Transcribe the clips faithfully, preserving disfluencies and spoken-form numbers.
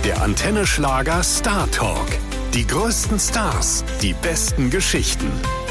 Der Antenne Schlager Star Talk. Die größten Stars, die besten Geschichten.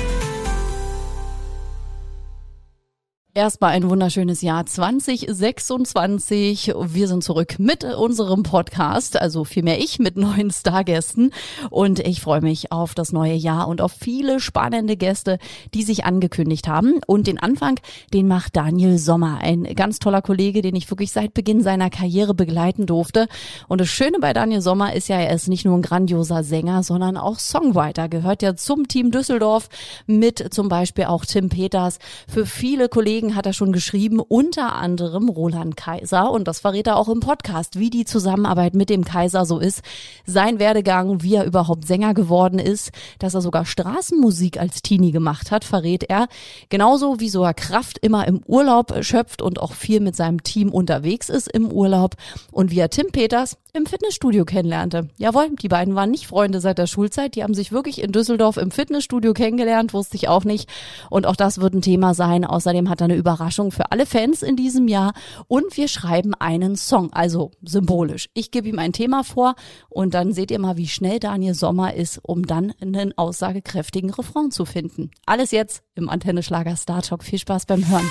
Erstmal ein wunderschönes Jahr zwanzig sechsundzwanzig. Wir sind zurück mit unserem Podcast, also vielmehr ich mit neuen Stargästen. Und ich freue mich auf das neue Jahr und auf viele spannende Gäste, die sich angekündigt haben. Und den Anfang, den macht Daniel Sommer, ein ganz toller Kollege, den ich wirklich seit Beginn seiner Karriere begleiten durfte. Und das Schöne bei Daniel Sommer ist ja, er ist nicht nur ein grandioser Sänger, sondern auch Songwriter. Gehört ja zum Team Düsseldorf mit zum Beispiel auch Tim Peters. Für viele Kollegen hat er schon geschrieben, unter anderem Roland Kaiser, und das verrät er auch im Podcast, wie die Zusammenarbeit mit dem Kaiser so ist, sein Werdegang, wie er überhaupt Sänger geworden ist, dass er sogar Straßenmusik als Teenie gemacht hat, verrät er, genauso wie so er Kraft immer im Urlaub schöpft und auch viel mit seinem Team unterwegs ist im Urlaub, und wie er Tim Peters im Fitnessstudio kennenlernte. Jawohl, die beiden waren nicht Freunde seit der Schulzeit, die haben sich wirklich in Düsseldorf im Fitnessstudio kennengelernt, wusste ich auch nicht, und auch das wird ein Thema sein. Außerdem hat er eine Überraschung für alle Fans in diesem Jahr, und wir schreiben einen Song, also symbolisch. Ich gebe ihm ein Thema vor und dann seht ihr mal, wie schnell Daniel Sommer ist, um dann einen aussagekräftigen Refrain zu finden. Alles jetzt im Antenne Schlager Star Talk. Viel Spaß beim Hören.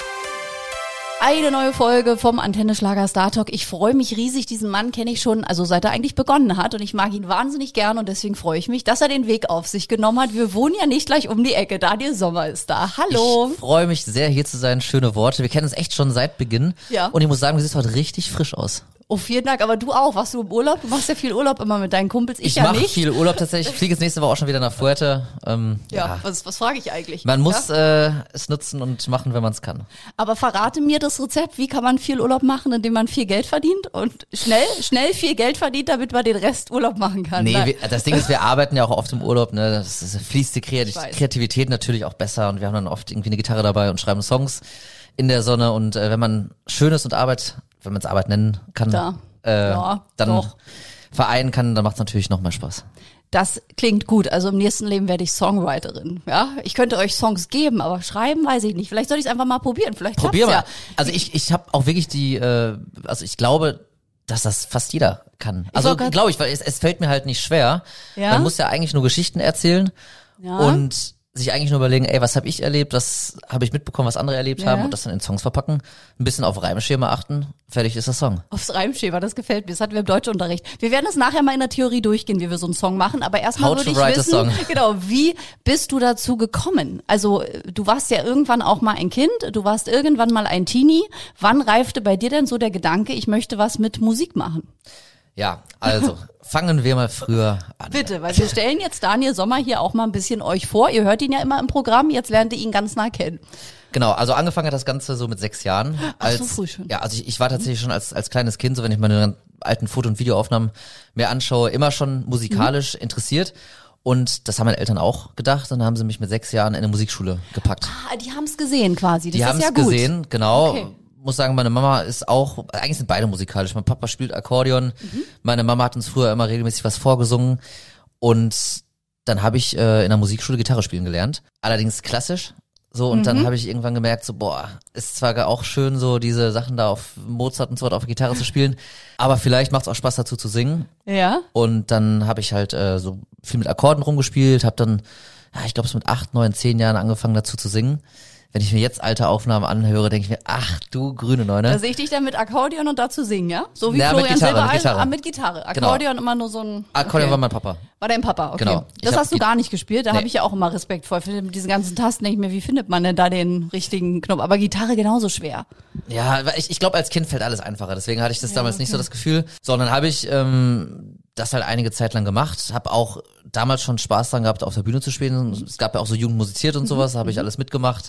Eine neue Folge vom Antenne Schlager Star Talk. Ich freue mich riesig, diesen Mann kenne ich schon, also seit er eigentlich begonnen hat, und ich mag ihn wahnsinnig gern, und deswegen freue ich mich, dass er den Weg auf sich genommen hat. Wir wohnen ja nicht gleich um die Ecke. Daniel Sommer ist da. Hallo. Ich freue mich sehr, hier zu sein. Schöne Worte. Wir kennen uns echt schon seit Beginn. Ja. Und ich muss sagen, du siehst heute richtig frisch aus. Oh, vielen Dank. Aber du auch. Warst du im Urlaub? Du machst ja viel Urlaub immer mit deinen Kumpels. Ich, Ich ja mache nicht. viel Urlaub tatsächlich. Ich fliege jetzt nächste Woche auch schon wieder nach Fuerte. Ähm, Ja, ja. was, was frage ich eigentlich? Man muss Ja? äh, es nutzen und machen, wenn man es kann. Aber verrate mir das Rezept. Wie kann man viel Urlaub machen, indem man viel Geld verdient und schnell, schnell viel Geld verdient, damit man den Rest Urlaub machen kann? Nee, Nein. wir, das Ding ist, wir arbeiten ja auch oft im Urlaub. Ne? Das, das fließt die Kreativ- Ich weiß. Kreativität natürlich auch besser, und wir haben dann oft irgendwie eine Gitarre dabei und schreiben Songs in der Sonne. Und äh, wenn man Schönes und Arbeit, wenn man es Arbeit nennen kann, Da. äh, Ja, dann doch. vereinen kann, dann macht es natürlich noch mehr Spaß. Das klingt gut. Also im nächsten Leben werde ich Songwriterin. Ja, ich könnte euch Songs geben, aber schreiben weiß ich nicht. Vielleicht soll ich es einfach mal probieren. Vielleicht Probier klappt's mal. ja. Also ich, ich habe auch wirklich die, äh, also ich glaube, dass das fast jeder kann. Also wollte grad- glaube ich, weil es, es fällt mir halt nicht schwer. Ja? Man muss ja eigentlich nur Geschichten erzählen Ja. und sich eigentlich nur überlegen, ey, was habe ich erlebt, was habe ich mitbekommen, was andere erlebt Ja. haben, und das dann in Songs verpacken, ein bisschen auf Reimschema achten, fertig ist der Song. Aufs Reimschema, das gefällt mir. Das hatten wir im Deutschunterricht. Wir werden es nachher mal in der Theorie durchgehen, wie wir so einen Song machen. Aber erstmal How würde to ich write a wissen, song. genau, wie bist du dazu gekommen? Also du warst ja irgendwann auch mal ein Kind, du warst irgendwann mal ein Teenie. Wann reifte bei dir denn so der Gedanke, ich möchte was mit Musik machen? Ja, also fangen wir mal früher an. Bitte, weil wir stellen jetzt Daniel Sommer hier auch mal ein bisschen euch vor. Ihr hört ihn ja immer im Programm, jetzt lernt ihr ihn ganz nah kennen. Genau, also angefangen hat das Ganze so mit sechs Jahren. Ach, Als, so früh schon. Ja, also ich, ich war tatsächlich schon als als kleines Kind, so wenn ich meine alten Foto- und Videoaufnahmen mir anschaue, immer schon musikalisch Mhm. interessiert. Und das haben meine Eltern auch gedacht, und dann haben sie mich mit sechs Jahren in eine Musikschule gepackt. Ah, die haben es gesehen quasi, das Die ist haben ja es gut. gesehen, genau. Okay. Muss sagen, meine Mama ist auch, eigentlich sind beide musikalisch. Mein Papa spielt Akkordeon, Mhm. meine Mama hat uns früher immer regelmäßig was vorgesungen, und dann habe ich äh, in der Musikschule Gitarre spielen gelernt. Allerdings klassisch. So, und Mhm. dann habe ich irgendwann gemerkt, so, boah, ist zwar auch schön, so diese Sachen da auf Mozart und so weiter auf der Gitarre zu spielen, aber vielleicht macht es auch Spaß, dazu zu singen. Ja. Und dann habe ich halt äh, so viel mit Akkorden rumgespielt, habe dann, ja, ich glaube, es mit acht, neun, zehn Jahren angefangen dazu zu singen. Wenn ich mir jetzt alte Aufnahmen anhöre, denke ich mir, ach du grüne Neune. Da sehe ich dich dann mit Akkordeon und dazu singen, ja? So wie Ja, mit Florian Gitarre, Silbereisen, mit Gitarre. ah, mit Gitarre. Genau. Akkordeon immer nur so ein... Akkordeon okay. war mein Papa. War dein Papa, okay. Genau. Ich Das hab hast du die- gar nicht gespielt, da Nee. habe ich ja auch immer Respekt vor. Für diesen ganzen Tasten denke ich mir, wie findet man denn da den richtigen Knopf? Aber Gitarre genauso schwer. Ja, weil ich, ich glaube, als Kind fällt alles einfacher. Deswegen hatte ich das damals nicht so das Gefühl. Sondern habe ich ähm, das halt einige Zeit lang gemacht. Habe auch damals schon Spaß dran gehabt, auf der Bühne zu spielen. Es gab ja auch so Jugend musiziert und sowas, habe ich alles mitgemacht.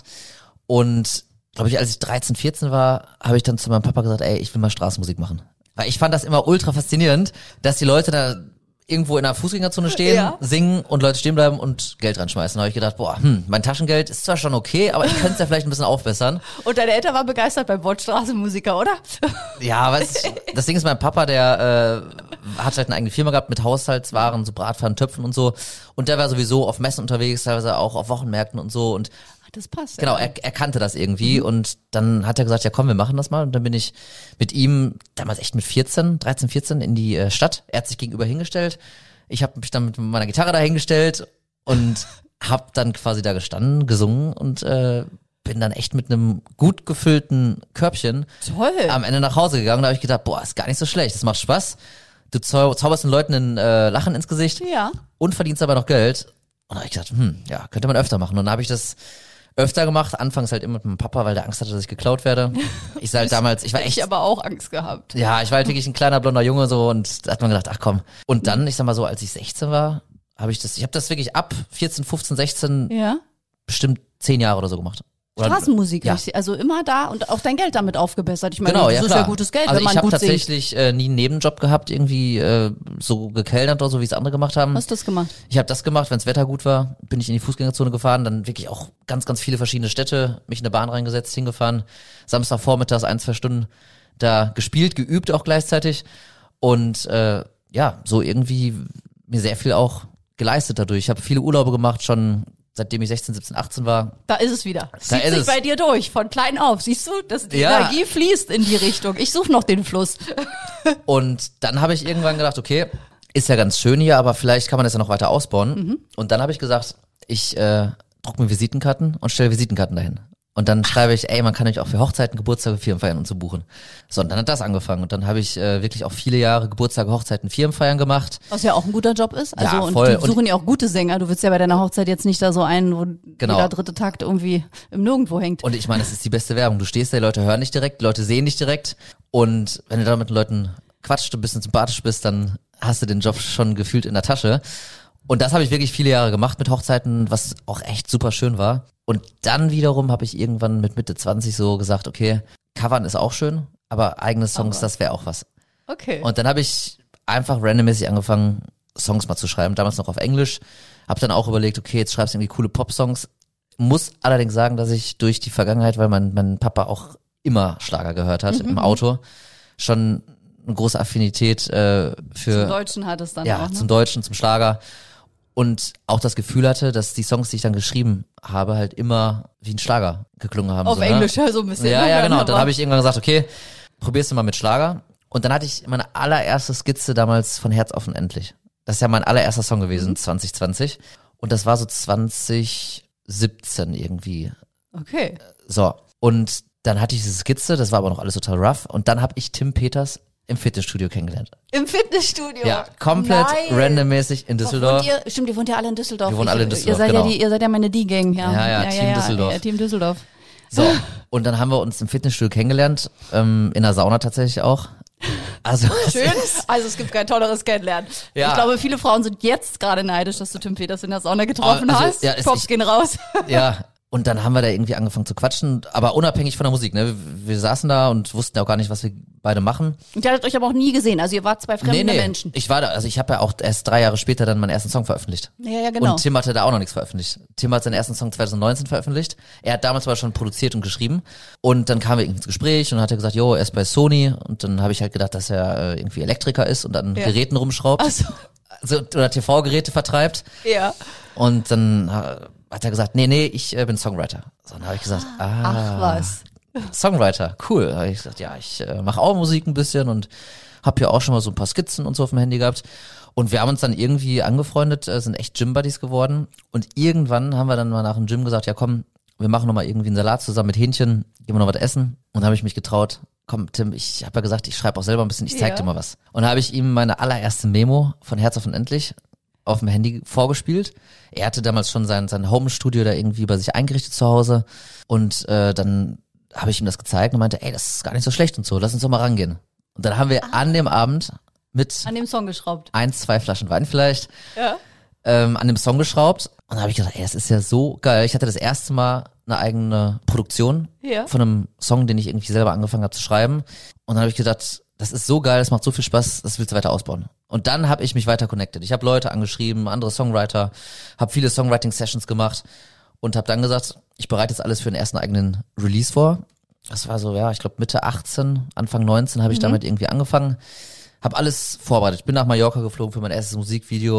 Und glaube ich, als ich dreizehn, vierzehn war, habe ich dann zu meinem Papa gesagt, ey, ich will mal Straßenmusik machen. Weil ich fand das immer ultra faszinierend, dass die Leute da irgendwo in einer Fußgängerzone stehen, Ja. singen und Leute stehen bleiben und Geld reinschmeißen. Da habe ich gedacht, boah, hm, mein Taschengeld ist zwar schon okay, aber ich könnte es ja vielleicht ein bisschen aufbessern. Und deine Eltern waren begeistert beim Wort Straßenmusiker, oder? Ja, aber es, das Ding ist, mein Papa, der äh, hat halt eine eigene Firma gehabt mit Haushaltswaren, so Bratpfannen, Töpfen und so. Und der war sowieso auf Messen unterwegs, teilweise auch auf Wochenmärkten und so. Und das passt. Genau, ja. er, er kannte das irgendwie mhm. und dann hat er gesagt, ja komm, wir machen das mal und dann bin ich mit ihm, damals echt mit vierzehn, dreizehn, vierzehn in die äh, Stadt. Er hat sich gegenüber hingestellt, ich habe mich dann mit meiner Gitarre da hingestellt und hab dann quasi da gestanden, gesungen und äh, bin dann echt mit einem gut gefüllten Körbchen Toll. am Ende nach Hause gegangen. Da habe ich gedacht, boah, ist gar nicht so schlecht, das macht Spaß. Du zau- zauberst den Leuten ein äh, Lachen ins Gesicht Ja. und verdienst aber noch Geld. Und da habe ich gedacht, hm, ja, könnte man öfter machen. Und dann habe ich das öfter gemacht, anfangs halt immer mit meinem Papa, weil der Angst hatte, dass ich geklaut werde. Ich sah halt damals, ich war echt... Ich aber auch Angst gehabt. Ja, ich war halt wirklich ein kleiner blonder Junge so und da hat man gedacht, ach komm. Und dann, ich sag mal so, als ich sechzehn war, habe ich das, ich habe das wirklich ab vierzehn, fünfzehn, sechzehn Ja. bestimmt zehn Jahre oder so gemacht. Oder, Straßenmusik, ja. richtig. Also immer da und auch dein Geld damit aufgebessert. Ich meine, Genau, das ja, ist klar. ja gutes Geld, also wenn man ich habe gut singt. tatsächlich äh, nie einen Nebenjob gehabt, irgendwie äh, so gekellnert oder so, wie es andere gemacht haben. Was hast du das gemacht? Ich habe das gemacht, wenn das Wetter gut war, bin ich in die Fußgängerzone gefahren, dann wirklich auch ganz, ganz viele verschiedene Städte, mich in eine Bahn reingesetzt, hingefahren, Samstagvormittags ein, zwei Stunden da gespielt, geübt auch gleichzeitig und äh, ja, so irgendwie mir sehr viel auch geleistet dadurch. Ich habe viele Urlaube gemacht, schon seitdem ich sechzehn, siebzehn, achtzehn war. Da ist es wieder. Da Zieht ist sich es. bei dir durch, von klein auf. Siehst du, dass die Ja. Energie fließt in die Richtung. Ich suche noch den Fluss. Und dann habe ich irgendwann gedacht, okay, ist ja ganz schön hier, aber vielleicht kann man das ja noch weiter ausbauen. Mhm. Und dann habe ich gesagt, ich äh, druck mir Visitenkarten und stelle Visitenkarten dahin. Und dann schreibe ich, ey, man kann euch auch für Hochzeiten, Geburtstage, Firmenfeiern und so buchen. So, und dann hat das angefangen. Und dann habe ich äh, wirklich auch viele Jahre Geburtstage, Hochzeiten, Firmenfeiern gemacht. Was ja auch ein guter Job ist. Also Ja, und voll. die suchen ja auch gute Sänger. Du willst ja bei deiner Hochzeit jetzt nicht da so einen, wo Genau. jeder dritte Takt irgendwie im Nirgendwo hängt. Und ich meine, das ist die beste Werbung. Du stehst da, die Leute hören dich direkt, die Leute sehen dich direkt. Und wenn du da mit den Leuten quatscht, du ein bisschen sympathisch bist, dann hast du den Job schon gefühlt in der Tasche. Und das habe ich wirklich viele Jahre gemacht mit Hochzeiten, was auch echt super schön war. Und dann wiederum habe ich irgendwann mit Mitte zwanzig so gesagt, okay, Covern ist auch schön, aber eigene Songs, Aber. das wäre auch was. Okay. Und dann habe ich einfach randommäßig angefangen, Songs mal zu schreiben, damals noch auf Englisch. Habe dann auch überlegt, okay, jetzt schreibst du irgendwie coole Pop-Songs. Muss allerdings sagen, dass ich durch die Vergangenheit, weil mein, mein Papa auch immer Schlager gehört hat Mhm. im Auto, schon eine große Affinität äh, für Zum Deutschen hat es dann ja auch, ne? zum Deutschen, zum Schlager und auch das Gefühl hatte, dass die Songs, die ich dann geschrieben habe, halt immer wie ein Schlager geklungen haben. Auf so, Englisch ne? ja so ein bisschen. Ja, ne? ja, genau. Und dann aber- habe ich irgendwann gesagt, okay, probierst du mal mit Schlager. Und dann hatte ich meine allererste Skizze damals von Herz auf unendlich. Das ist ja mein allererster Song gewesen, Mhm. zwanzig zwanzig. Und das war so zwanzig siebzehn irgendwie. Okay. So. Und dann hatte ich diese Skizze, das war aber noch alles total rough. Und dann habe ich Tim Peters im Fitnessstudio kennengelernt. Im Fitnessstudio. Ja, komplett Nein. randommäßig in Düsseldorf. Wohnt ihr, stimmt, ihr wohnt ja alle in Düsseldorf. Wir wohnen alle in Ich- Düsseldorf, Ihr seid genau. ja die, ihr seid ja meine D-Gang, ja. Ja, ja, Team Düsseldorf. Ja, Team Düsseldorf. So, und dann haben wir uns im Fitnessstudio kennengelernt, ähm, in der Sauna tatsächlich auch. Also Schön. Also es gibt kein tolleres Kennenlernen. Ja. Ich glaube, viele Frauen sind jetzt gerade neidisch, dass du Tim Peters in der Sauna getroffen Also, hast. ja, es- Props ich- gehen raus. Ja, und dann haben wir da irgendwie angefangen zu quatschen, aber unabhängig von der Musik, ne? Wir, wir saßen da und wussten ja auch gar nicht, was wir beide machen. Und ihr hattet euch aber auch nie gesehen. Also ihr wart zwei fremde Menschen. Ich war da, also ich habe ja auch erst drei Jahre später dann meinen ersten Song veröffentlicht. Ja, ja, genau. Und Tim hatte da auch noch nichts veröffentlicht. Tim hat seinen ersten Song zwanzig neunzehn veröffentlicht. Er hat damals aber schon produziert und geschrieben. Und dann kamen wir irgendwie ins Gespräch und dann hat er gesagt, jo, er ist bei Sony. Und dann habe ich halt gedacht, dass er äh, irgendwie Elektriker ist und an Ja. Geräten rumschraubt. Ach so. Also, oder T V-Geräte vertreibt. Ja. Und dann äh, hat er gesagt, nee, nee, ich äh, bin Songwriter. So, dann habe ich gesagt, ah, Ach was. Songwriter, cool. Da habe ich gesagt, ja, ich äh, mache auch Musik ein bisschen und habe ja auch schon mal so ein paar Skizzen und so auf dem Handy gehabt. Und wir haben uns dann irgendwie angefreundet, äh, sind echt Gym-Buddies geworden. Und irgendwann haben wir dann mal nach dem Gym gesagt, ja komm, wir machen noch mal irgendwie einen Salat zusammen mit Hähnchen, gehen wir noch was essen. Und dann habe ich mich getraut, komm Tim, ich habe ja gesagt, ich schreibe auch selber ein bisschen, ich zeig Ja. dir mal was. Und da habe ich ihm meine allererste Memo von Herz auf unendlich auf dem Handy vorgespielt. Er hatte damals schon sein, sein Home-Studio da irgendwie bei sich eingerichtet zu Hause. Und äh, dann habe ich ihm das gezeigt und meinte, ey, das ist gar nicht so schlecht und so, lass uns doch mal rangehen. Und dann haben wir an dem Abend mit An dem Song geschraubt. ein, zwei Flaschen Wein vielleicht Ja. ähm, an dem Song geschraubt. Und dann habe ich gedacht, ey, das ist ja so geil. Ich hatte das erste Mal eine eigene Produktion Ja. von einem Song, den ich irgendwie selber angefangen habe zu schreiben. Und dann habe ich gedacht, das ist so geil, das macht so viel Spaß, das willst du weiter ausbauen. Und dann habe ich mich weiter connected. Ich habe Leute angeschrieben, andere Songwriter, habe viele Songwriting-Sessions gemacht und habe dann gesagt, ich bereite jetzt alles für den ersten eigenen Release vor. Das war so, ja, ich glaube Mitte achtzehn, Anfang neunzehn habe ich Mhm. damit irgendwie angefangen. Habe alles vorbereitet. Ich bin nach Mallorca geflogen für mein erstes Musikvideo.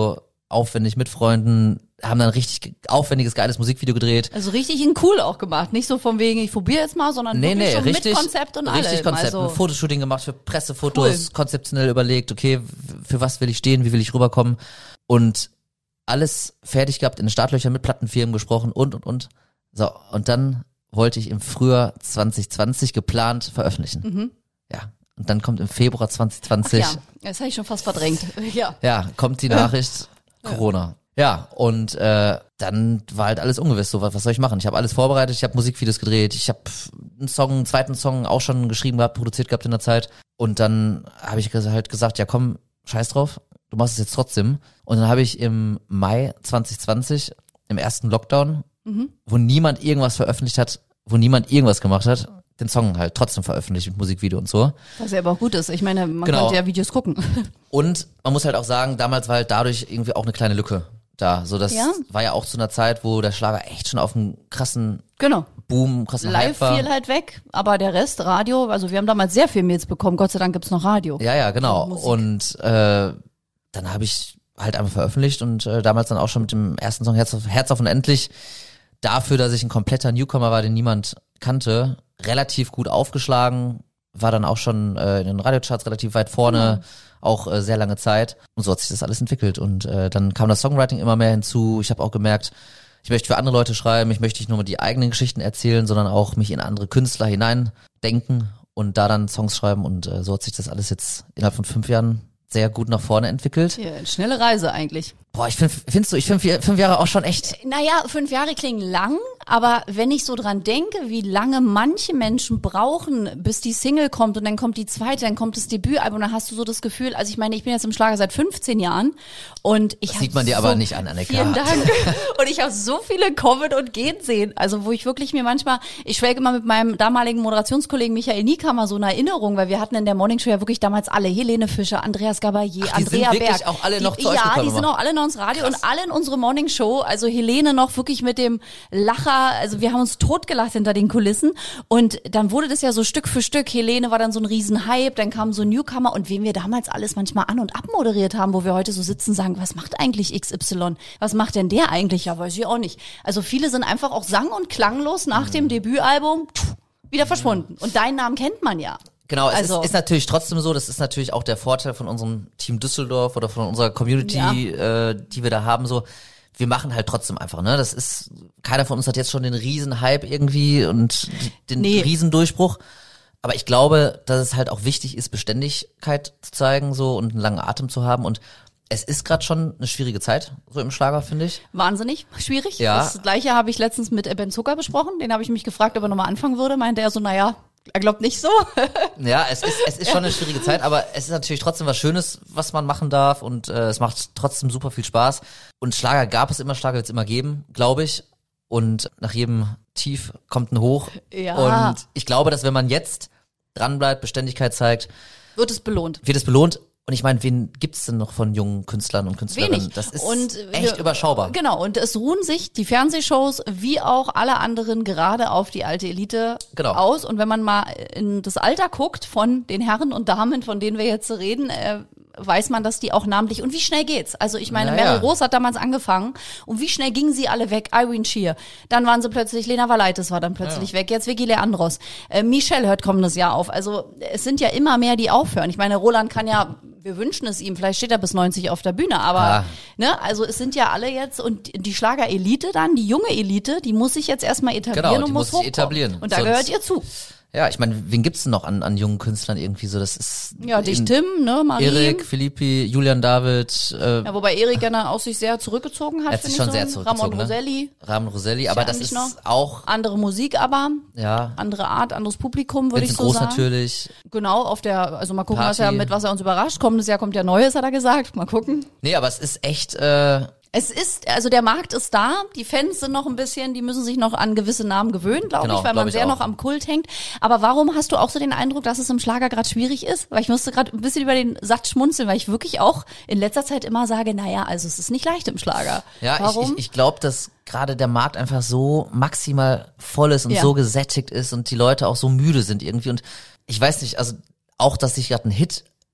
aufwendig mit Freunden, haben dann richtig aufwendiges, geiles Musikvideo gedreht. Also richtig in cool auch gemacht. Nicht so von wegen, ich probiere jetzt mal, sondern Nee, wirklich nee, schon richtig, mit Konzept und allem. richtig Konzept. Also, Ein Fotoshooting gemacht für Pressefotos, Cool. konzeptionell überlegt, okay, für was will ich stehen, wie will ich rüberkommen und alles fertig gehabt, in den Startlöchern mit Plattenfirmen gesprochen und, und, und. So, und dann wollte ich im Frühjahr zwanzig zwanzig geplant veröffentlichen. Mhm. Ja, und dann kommt im Februar zwanzig ach zwanzig, ja, das habe ich schon fast verdrängt. Ja. ja, kommt die Nachricht, Corona. Ja, und äh, dann war halt alles ungewiss, so was, was soll ich machen? Ich habe alles vorbereitet, ich habe Musikvideos gedreht, ich habe einen Song, einen zweiten Song auch schon geschrieben gehabt, produziert gehabt in der Zeit. Und dann habe ich halt gesagt, ja komm, scheiß drauf, du machst es jetzt trotzdem. Und dann habe ich im Mai zwanzig zwanzig, im ersten Lockdown, Mhm. wo niemand irgendwas veröffentlicht hat, wo niemand irgendwas gemacht hat, den Song halt trotzdem veröffentlicht mit Musikvideo und so. Was ja aber auch gut ist. Ich meine, man Genau. konnte ja Videos gucken. Und man muss halt auch sagen, damals war halt dadurch irgendwie auch eine kleine Lücke da. So, das Ja. war ja auch zu einer Zeit, wo der Schlager echt schon auf einem krassen Genau. Boom, krassen Live Hype war. fiel halt weg, aber der Rest, Radio, also wir haben damals sehr viel Mails bekommen. Gott sei Dank gibt's noch Radio. Ja, ja, genau. Musik. Und äh, dann habe ich halt einfach veröffentlicht und äh, damals dann auch schon mit dem ersten Song Herz auf, Herz auf unendlich, dafür, dass ich ein kompletter Newcomer war, den niemand kannte, relativ gut aufgeschlagen, war dann auch schon äh, in den Radiocharts relativ weit vorne, auch äh, sehr lange Zeit. Und so hat sich das alles entwickelt. Und äh, dann kam das Songwriting immer mehr hinzu. Ich habe auch gemerkt, ich möchte für andere Leute schreiben, ich möchte nicht nur die eigenen Geschichten erzählen, sondern auch mich in andere Künstler hineindenken und da dann Songs schreiben. Und äh, so hat sich das alles jetzt innerhalb von fünf Jahren sehr gut nach vorne entwickelt. Ja, schnelle Reise eigentlich. Boah, ich find, findest du, ich finde fünf, fünf Jahre auch schon echt. Naja, fünf Jahre klingen lang, aber wenn ich so dran denke, wie lange manche Menschen brauchen, bis die Single kommt und dann kommt die zweite, dann kommt das Debütalbum, dann hast du so das Gefühl, also ich meine, ich bin jetzt im Schlager seit fünfzehn Jahren und ich Das sieht hab man dir so, aber nicht an, Annika. Vielen Dank. Und ich habe so viele kommen und gehen sehen, also wo ich wirklich mir manchmal, ich schwelge immer mit meinem damaligen Moderationskollegen Michael Niekammer so eine Erinnerung, weil wir hatten in der Morningshow ja wirklich damals alle, Helene Fischer, Andreas Gabayé, Ach, die Andrea sind wirklich Berg. auch alle die, noch zu euch Ja, gekommen die sind immer. auch alle noch ins Radio Krass. und alle in unsere Morningshow, also Helene noch wirklich mit dem Lacher, also wir haben uns totgelacht hinter den Kulissen und dann wurde das ja so Stück für Stück, Helene war dann so ein Riesenhype, dann kam so ein Newcomer und wen wir damals alles manchmal an- und abmoderiert haben, wo wir heute so sitzen und sagen, was macht eigentlich X Y, was macht denn der eigentlich, ja weiß ich auch nicht. Also viele sind einfach auch sang- und klanglos nach Mhm. dem Debütalbum pff, wieder verschwunden und deinen Namen kennt man ja. Genau, es Also- ist, ist natürlich trotzdem so, das ist natürlich auch der Vorteil von unserem Team Düsseldorf oder von unserer Community, Ja. äh, die wir da haben, so, wir machen halt trotzdem einfach, ne, das ist, keiner von uns hat jetzt schon den Riesenhype irgendwie und den Nee. Riesendurchbruch, aber ich glaube, dass es halt auch wichtig ist, Beständigkeit zu zeigen, so, und einen langen Atem zu haben und es ist gerade schon eine schwierige Zeit, so im Schlager, finde ich. Wahnsinnig schwierig. Ja. Das gleiche habe ich letztens mit Ben Zucker besprochen, den habe ich mich gefragt, ob er nochmal anfangen würde, meinte er so, naja, er glaubt nicht so. Ja, es ist, es ist schon eine schwierige Zeit, aber es ist natürlich trotzdem was Schönes, was man machen darf und äh, es macht trotzdem super viel Spaß. Und Schlager gab es immer, Schlager wird es immer geben, glaube ich. Und nach jedem Tief kommt ein Hoch. Ja. Und ich glaube, dass wenn man jetzt dranbleibt, Beständigkeit zeigt, Wird es belohnt. wird es belohnt. Und ich meine, wen gibt's denn noch von jungen Künstlern und Künstlerinnen? Wenig. Das ist und echt wir- überschaubar. Genau, und es ruhen sich die Fernsehshows wie auch alle anderen gerade auf die alte Elite Genau. aus. Und wenn man mal in das Alter guckt von den Herren und Damen, von denen wir jetzt reden, äh, weiß man, dass die auch namentlich, und wie schnell geht's? Also ich meine, Naja. Meryl Rose hat damals angefangen und wie schnell gingen sie alle weg? Irene Shear, dann waren sie plötzlich, Lena Valaitis war dann plötzlich weg, jetzt Vicky Leandros, äh, Michelle hört kommendes Jahr auf, also es sind ja immer mehr, die aufhören. Ich meine, Roland kann ja, wir wünschen es ihm, vielleicht steht er bis neunzig auf der Bühne, aber Ja. ne, also es sind ja alle jetzt, und die Schlager-Elite dann, die junge Elite, die muss sich jetzt erstmal etablieren Genau, die und muss muss sich hochkommen. etablieren. Und da Sonst- gehört ihr zu. Ja, ich meine, wen gibt's denn noch an, an jungen Künstlern irgendwie so? Das ist Ja, dich in- Tim, ne, Marie. Erik, Philippi, Julian David, äh, Ja, wobei Erik ja dann auch sich sehr zurückgezogen hat, Er hat finde sich ich schon so. sehr zurückgezogen, Ramon ne? Roselli, Rahmen Roselli, aber ja das eigentlich ist noch. auch, andere Musik aber, ja, andere Art, anderes Publikum, würde ich Vincent so Groß sagen. natürlich. Genau, auf der, also mal gucken, was Party. er, mit was er uns überrascht. Kommendes Jahr kommt ja Neues, hat er gesagt. Mal gucken. Nee, aber es ist echt, äh, Es ist, also der Markt ist da, die Fans sind noch ein bisschen, die müssen sich noch an gewisse Namen gewöhnen, glaube Genau, ich, weil glaub man ich sehr auch. noch am Kult hängt. Aber warum hast du auch so den Eindruck, dass es im Schlager gerade schwierig ist? Weil ich musste gerade ein bisschen über den Satz schmunzeln, weil ich wirklich auch in letzter Zeit immer sage, naja, also es ist nicht leicht im Schlager. ja, Warum? ich, ich, ich glaube, dass gerade der Markt einfach so maximal voll ist und Ja. so gesättigt ist und die Leute auch so müde sind irgendwie und ich weiß nicht, also auch, dass sich gerade ein Hit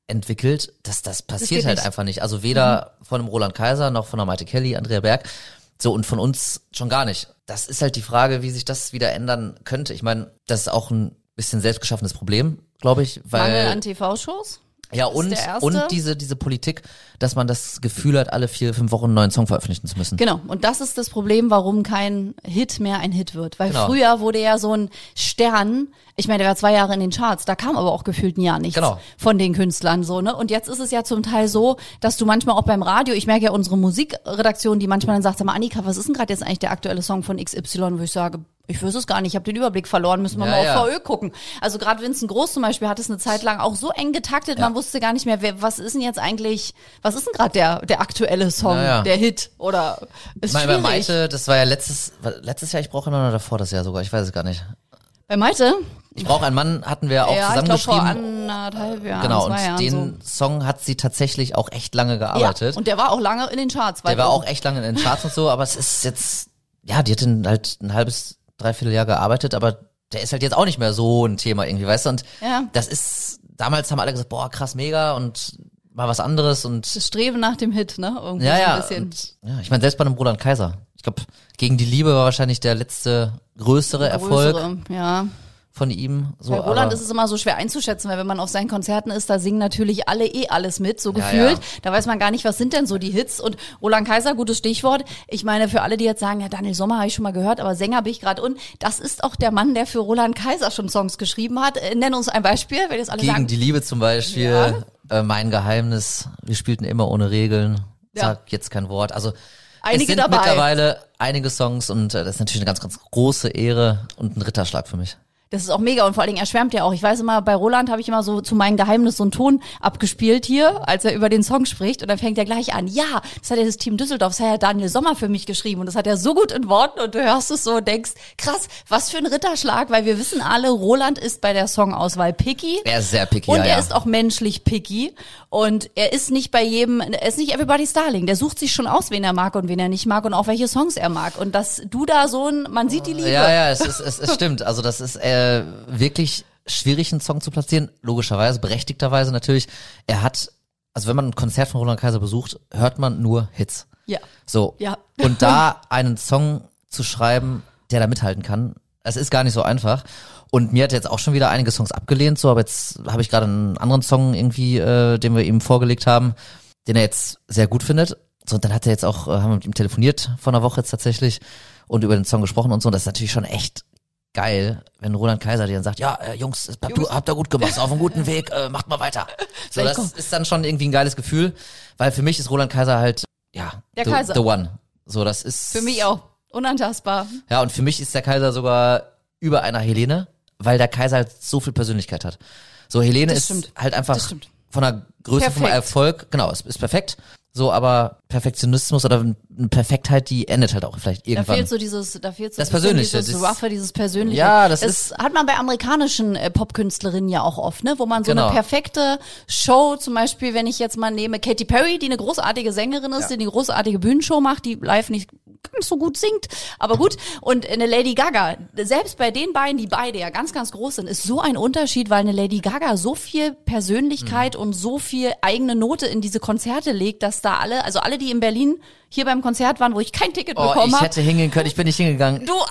entwickelt, dass das passiert geht halt nicht. einfach nicht. Also weder mhm. von einem Roland Kaiser noch von einer Maite Kelly, Andrea Berg, so und von uns schon gar nicht. Das ist halt die Frage, wie sich das wieder ändern könnte. Ich meine, das ist auch ein bisschen selbstgeschaffenes Problem, glaube ich, weil Mangel an T V-Shows? ja und und diese diese Politik, dass man das Gefühl hat, alle vier fünf Wochen einen neuen Song veröffentlichen zu müssen. Genau, und das ist das Problem, warum kein Hit mehr ein Hit wird, weil Genau. früher wurde ja so ein Stern, ich meine, der war zwei Jahre in den Charts, da kam aber auch gefühlt ein Jahr nichts Genau. von den Künstlern so, ne? Und jetzt ist es ja zum Teil so, dass du manchmal auch beim Radio, ich merke ja unsere Musikredaktion, die manchmal dann sagt, sag mal Annika, was ist denn gerade jetzt eigentlich der aktuelle Song von X Y, wo ich sage, ich weiß es gar nicht, ich habe den Überblick verloren, müssen wir Ja, mal ja. auf V Ö gucken. Also gerade Vincent Groß zum Beispiel hat es eine Zeit lang auch so eng getaktet, Ja. man wusste gar nicht mehr, wer, was ist denn jetzt eigentlich, was ist denn gerade der der aktuelle Song, Ja, ja. der Hit oder ist Ich meine, bei schwierig. Maite, das war ja letztes war letztes Jahr, ich brauche einen Mann oder davor das Jahr sogar, ich weiß es gar nicht. Bei Maite? Ich brauche einen Mann, hatten wir auch Ja, ich glaube vor zusammengeschrieben. anderthalb Jahren, Genau, zwei und Jahren den so. Song hat sie tatsächlich auch echt lange gearbeitet. Ja, und der war auch lange in den Charts. Der war auch echt lange in den Charts und so, aber es ist jetzt, ja, die hat den halt ein halbes, dreiviertel Jahr gearbeitet, aber der ist halt jetzt auch nicht mehr so ein Thema irgendwie, weißt du? Und Ja. das ist, damals haben alle gesagt, boah, krass, mega und mal was anderes und Das Streben nach dem Hit, ne? Irgendwie ja, so ein ja, bisschen. und, ja, ich meine, selbst bei einem Roland Kaiser. Ich glaube, Gegen die Liebe war wahrscheinlich der letzte größere Erfolg Größere, ja. von ihm. So, Bei Roland aber, ist es immer so schwer einzuschätzen, weil wenn man auf seinen Konzerten ist, da singen natürlich alle eh alles mit, so Ja, gefühlt. ja. Da weiß man gar nicht, was sind denn so die Hits. Und Roland Kaiser, gutes Stichwort. Ich meine, für alle, die jetzt sagen, ja, Daniel Sommer habe ich schon mal gehört, aber Sänger bin ich gerade un. Das ist auch der Mann, der für Roland Kaiser schon Songs geschrieben hat. Äh, Nenn uns ein Beispiel, wenn jetzt alle Gegen sagen. die Liebe zum Beispiel, Ja. äh, Mein Geheimnis, wir spielten immer ohne Regeln, Ja. sag jetzt kein Wort. Also Einige es sind dabei. mittlerweile einige Songs und äh, das ist natürlich eine ganz, ganz große Ehre und ein Ritterschlag für mich. Das ist auch mega und vor allen Dingen, er schwärmt ja auch. Ich weiß immer, bei Roland habe ich immer so zu meinem Geheimnis so einen Ton abgespielt hier, als er über den Song spricht und dann fängt er gleich an. Ja, das hat ja das Team Düsseldorf, das hat ja Daniel Sommer für mich geschrieben und das hat er so gut in Worten und du hörst es so und denkst, krass, was für ein Ritterschlag, weil wir wissen alle, Roland ist bei der Songauswahl picky. Er ist sehr picky, Und ja, er ja. ist auch menschlich picky und er ist nicht bei jedem, er ist nicht everybody's darling. Der sucht sich schon aus, wen er mag und wen er nicht mag und auch welche Songs er mag. Und dass du da so ein, man sieht die Liebe. Ja, ja, es ist, es, es stimmt. Also das ist äh, wirklich schwierig, einen Song zu platzieren. Logischerweise, berechtigterweise natürlich. Er hat, also wenn man ein Konzert von Roland Kaiser besucht, hört man nur Hits. Ja. So. Ja. Und da einen Song zu schreiben, der da mithalten kann, es ist gar nicht so einfach. Und mir hat er jetzt auch schon wieder einige Songs abgelehnt, so, aber jetzt habe ich gerade einen anderen Song irgendwie, äh, den wir ihm vorgelegt haben, den er jetzt sehr gut findet. So, und dann hat er jetzt auch, äh, haben wir mit ihm telefoniert vor einer Woche jetzt tatsächlich und über den Song gesprochen und so. Und das ist natürlich schon echt geil, wenn Roland Kaiser dir dann sagt, ja, äh, Jungs, das habt, Jungs. Du, habt ihr gut gemacht, ist auf einem guten Weg, äh, macht mal weiter. So, Vielleicht das kommt- ist dann schon irgendwie ein geiles Gefühl, weil für mich ist Roland Kaiser halt, ja, Der the, Kaiser. the one. So, das ist Für mich auch. Unantastbar. ja, und für mich ist der Kaiser sogar über einer Helene, weil der Kaiser halt so viel Persönlichkeit hat. So, Helene Das ist stimmt. halt einfach Das stimmt. von der Größe, vom Perfekt. Erfolg, genau, es ist perfekt. So, aber Perfektionismus oder eine Perfektheit, die endet halt auch vielleicht Da irgendwann. fehlt so dieses, da fehlt so Das ein bisschen Persönliche, dieses das- Roughe, dieses Persönliche. Ja, das ist- hat man bei amerikanischen äh, Popkünstlerinnen ja auch oft, ne, wo man so Genau. eine perfekte Show, zum Beispiel, wenn ich jetzt mal nehme, Katy Perry, die eine großartige Sängerin ist, die eine großartige Bühnenshow macht, die live nicht ganz so gut singt, aber gut. Und eine Lady Gaga, selbst bei den beiden, die beide ja ganz, ganz groß sind, ist so ein Unterschied, weil eine Lady Gaga so viel Mhm. Persönlichkeit und so viel eigene Note in diese Konzerte legt, dass da alle, also alle, die in Berlin hier beim Konzert waren, wo ich kein Ticket Oh, bekommen ich habe, hätte hingehen können, ich bin nicht hingegangen. du,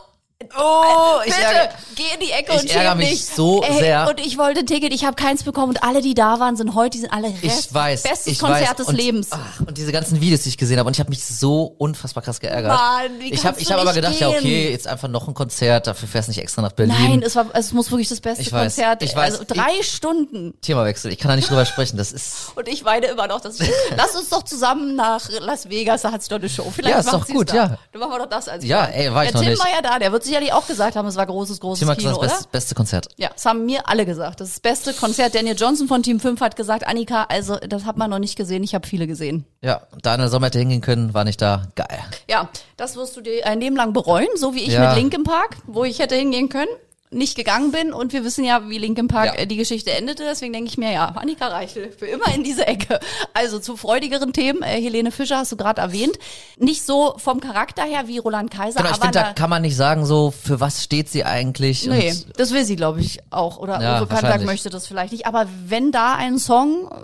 Oh, ich bitte, ärgere, geh in die Ecke ich und ärgere schäm mich dich. so Ey, sehr. Und ich wollte ein Ticket, ich habe keins bekommen und alle, die da waren, sind heute, die sind alle Rest. ich weiß, Bestes ich Konzert weiß. des und, Lebens. Ach, und diese ganzen Videos, die ich gesehen habe, und ich habe mich so unfassbar krass geärgert. Mann, wie ich habe kannst ich du hab aber nicht gedacht, ja gehen? okay, jetzt einfach noch ein Konzert, dafür fährst du nicht extra nach Berlin. Nein, es war, es muss wirklich das beste Ich weiß, Konzert. ich weiß. Also drei Stunden. Themawechsel, ich kann da nicht drüber sprechen, das ist... Und ich weine immer noch. Dass ich, lass uns doch zusammen nach Las Vegas, da hat's doch eine Show. Vielleicht Ja, ist macht doch sie's gut, da. ja. Dann machen wir doch das als Ja, Plan. ey, war ich Der noch Tim nicht. war ja da, der wird sicherlich auch gesagt haben, es war großes, großes Thema Kino, das oder? beste, beste Konzert. Ja, das haben mir alle gesagt. Das ist das beste Konzert. Daniel Johnson von Team fünf hat gesagt, Annika, also das hat man noch nicht gesehen, ich habe viele gesehen. Ja, Daniel Sommer hätte hingehen können, war nicht da. Geil. Ja, das wirst du dir ein Leben lang bereuen, so wie ich Ja. mit Linkin Park, wo ich hätte hingehen können, nicht gegangen bin und wir wissen ja, wie Linkin Park Ja. äh, die Geschichte endete, deswegen denke ich mir, ja, Annika Reichel, für immer in diese Ecke. Also zu freudigeren Themen, äh, Helene Fischer hast du gerade erwähnt, nicht so vom Charakter her wie Roland Kaiser, Genau, ich aber finde, da da, kann man nicht sagen, so, für was steht sie eigentlich? nee, Und das will sie, glaube ich, auch. Oder Ja, Uwe Kantak wahrscheinlich. möchte das vielleicht nicht. Aber wenn da ein Song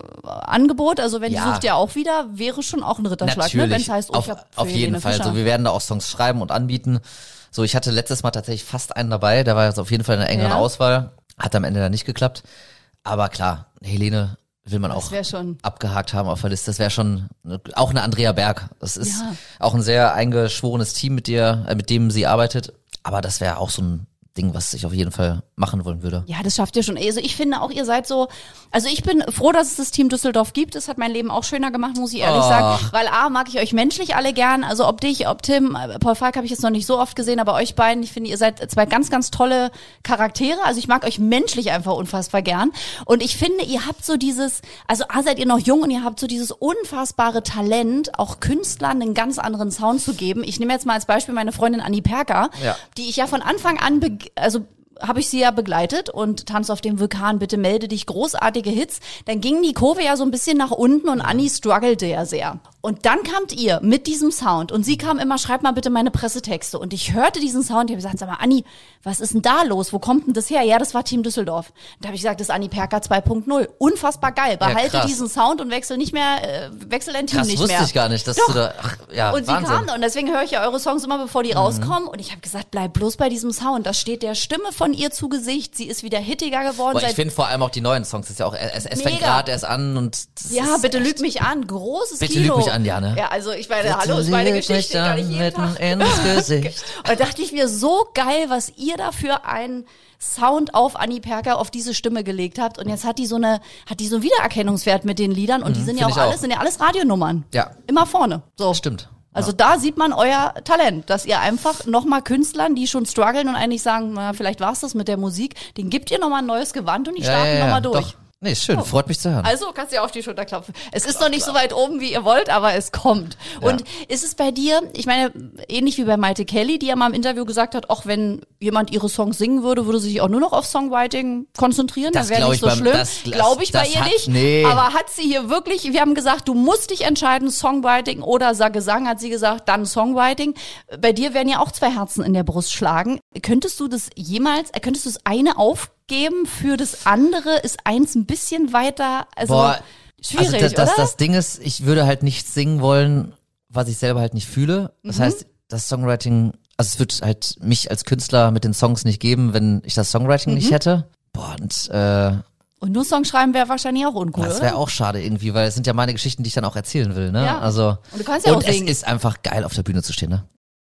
Angebot, also wenn Ja. die sucht ja auch wieder, wäre schon auch ein Ritterschlag, Natürlich, ne? Wenn es heißt, oh, auf, ich hab für auf jeden Helene Fall. Fischer. So, wir werden da auch Songs schreiben und anbieten. So, ich hatte letztes Mal tatsächlich fast einen dabei, der war jetzt auf jeden Fall in der engeren Ja. Auswahl. Hat am Ende dann nicht geklappt. Aber klar, Helene will man Das auch wär schon- abgehakt haben auf der Liste. Das wäre schon eine, auch eine Andrea Berg. Das ist Ja. auch ein sehr eingeschworenes Team, mit der, äh, mit dem sie arbeitet. Aber das wäre auch so ein Ding, was ich auf jeden Fall machen wollen würde. Ja, das schafft ihr schon. Also ich finde auch, ihr seid so, also ich bin froh, dass es das Team Düsseldorf gibt. Das hat mein Leben auch schöner gemacht, muss ich ehrlich Oh. sagen. Weil A, mag ich euch menschlich alle gern. Also ob dich, ob Tim, Paul Falk habe ich jetzt noch nicht so oft gesehen, aber euch beiden, ich finde, ihr seid zwei ganz, ganz tolle Charaktere. Also ich mag euch menschlich einfach unfassbar gern. Und ich finde, ihr habt so dieses, also A, seid ihr noch jung und ihr habt so dieses unfassbare Talent, auch Künstlern einen ganz anderen Sound zu geben. Ich nehme jetzt mal als Beispiel meine Freundin Anni Perker, Ja. die ich ja von Anfang an, be- also habe ich sie ja begleitet und Tanz auf dem Vulkan, bitte melde dich, großartige Hits. Dann ging die Kurve ja so ein bisschen nach unten und Anni struggelte ja sehr. Und dann kamt ihr mit diesem Sound und sie kam immer, schreib mal bitte meine Pressetexte. Und ich hörte diesen Sound, ich habe gesagt, sag mal, Anni, was ist denn da los? Wo kommt denn das her? Ja, das war Team Düsseldorf. Da habe ich gesagt, das ist Anni Perker zwei Punkt null. Unfassbar geil. Behalte krass. diesen Sound und wechsel nicht mehr, äh, wechsel dein Team Krass, nicht wusste mehr. ich gar nicht, dass Doch. du da, ach, ja, Und sie Wahnsinn. kam und deswegen höre ich ja eure Songs immer, bevor die rauskommen. Und ich habe gesagt, bleib bloß bei diesem Sound. Das steht der Stimme von ihr zu Gesicht. Sie ist wieder hittiger geworden. Boah, ich seit finde vor allem auch die neuen Songs, das ist ja auch, es, es fängt Mega. gerade erst an und das Ja, ist bitte echt- lüg mich an. Großes Bitte Kino. lüg mich an, ja, ne? Ja, also ich meine, Bitte hallo, ist meine lüg mich Geschichte, kann ich an, jeden mitten Tag. ins Gesicht. Und da dachte ich mir, so geil, was ihr da für einen Sound auf Anni Perker, auf diese Stimme gelegt habt. Und jetzt hat die so eine, hat die so einen Wiedererkennungswert mit den Liedern. Und die sind ja find auch ich auch. alles, sind ja alles Radionummern. Ja. Immer vorne. So. Stimmt. Also da sieht man euer Talent, dass ihr einfach nochmal Künstlern, die schon strugglen und eigentlich sagen, na, vielleicht war's das mit der Musik, den gebt ihr nochmal ein neues Gewand und die Ja, starten ja, ja, nochmal durch. Doch. Nee, ist schön, freut mich zu hören. Also kannst du ja auf die Schulter klopfen. Es ist noch nicht so weit oben, wie ihr wollt, aber es kommt. Und ist es bei dir, ich meine, ähnlich wie bei Maite Kelly, die ja mal im Interview gesagt hat, auch wenn jemand ihre Songs singen würde, würde sie sich auch nur noch auf Songwriting konzentrieren. Das da wäre glaub nicht ich so beim- schlimm. das- das- Glaube ich bei das ihr hat- nicht. nee. Aber hat sie hier wirklich, wir haben gesagt, du musst dich entscheiden, Songwriting oder Gesang, hat sie gesagt, dann Songwriting. Bei dir werden ja auch zwei Herzen in der Brust schlagen. Könntest du das jemals, könntest du das eine aufgeben für das andere? Ist eins ein bisschen weiter, also Boah, schwierig, also das, das, oder? das Ding ist, ich würde halt nicht singen wollen, was ich selber halt nicht fühle. Mhm. Das heißt, das Songwriting, also es wird halt mich als Künstler mit den Songs nicht geben, wenn ich das Songwriting Mhm. nicht hätte. Boah, und äh, Und nur Song schreiben wäre wahrscheinlich auch uncool, das oder? wäre auch schade irgendwie, weil es sind ja meine Geschichten, die ich dann auch erzählen will, ne? Ja. Also Und du kannst ja und auch es singen. ist einfach geil, auf der Bühne zu stehen, ne?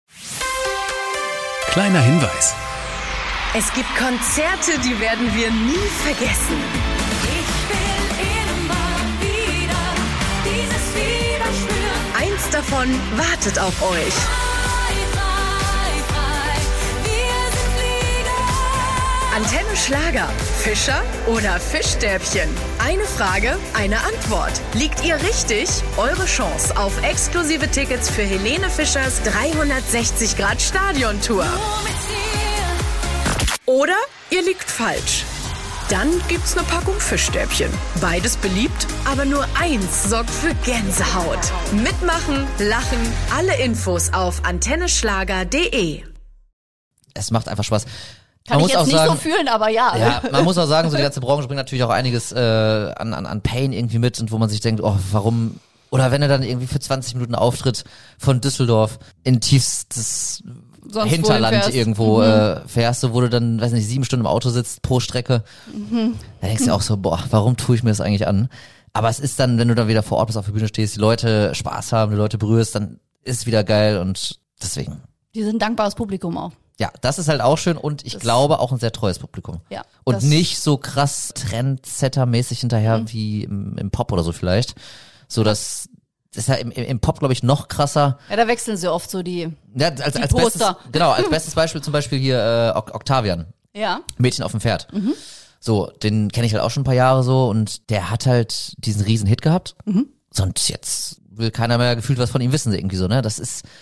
Kleiner Hinweis. Es gibt Konzerte, die werden wir nie vergessen. Ich will immer wieder dieses Fieber spüren. Eins davon wartet auf euch. Frei, frei, frei, wir sind Flieger. Antenne Schlager. Fischer oder Fischstäbchen? Eine Frage, eine Antwort. Liegt ihr richtig? Eure Chance auf exklusive Tickets für Helene Fischers dreihundertsechzig Grad Stadiontour. Nur mit dir. Oder ihr liegt falsch. Dann gibt's eine Packung Fischstäbchen. Beides beliebt, aber nur eins sorgt für Gänsehaut. Mitmachen, lachen, alle Infos auf antenneschlager punkt de. Es macht einfach Spaß. Kann Man ich muss jetzt auch nicht sagen, so fühlen, aber ja. Ja, man muss auch sagen, so die ganze Branche bringt natürlich auch einiges äh, an, an, an Pain irgendwie mit und wo man sich denkt, oh, warum? Oder wenn er dann irgendwie für zwanzig Minuten auftritt von Düsseldorf in tiefstes Sonst wohin Hinterland fährst. irgendwo äh, fährst du, wo du dann, weiß nicht, sieben Stunden im Auto sitzt pro Strecke. Mhm. Da denkst du auch so, boah, warum tue ich mir das eigentlich an? Aber es ist dann, wenn du dann wieder vor Ort bist, auf der Bühne stehst, die Leute Spaß haben, die Leute berührst, dann ist es wieder geil und deswegen. Die sind ein dankbares Publikum auch. Ja, das ist halt auch schön und ich Das- glaube auch ein sehr treues Publikum. Ja, Und das- Mhm. nicht so krass Trendsetter-mäßig hinterher wie im, im Pop oder so vielleicht. So dass das ist ja im, im im Pop, glaube ich, noch krasser. Ja, da wechseln sie oft so die, Ja, als, Die als bestes, Poster. genau, als bestes Beispiel zum Beispiel hier äh, Oc- Octavian, ja. Mädchen auf dem Pferd. Mhm. So, den kenne ich halt auch schon ein paar Jahre so und der hat halt diesen riesen Hit gehabt. Mhm. So, und jetzt will keiner mehr gefühlt was von ihm wissen irgendwie so, ne? Das ist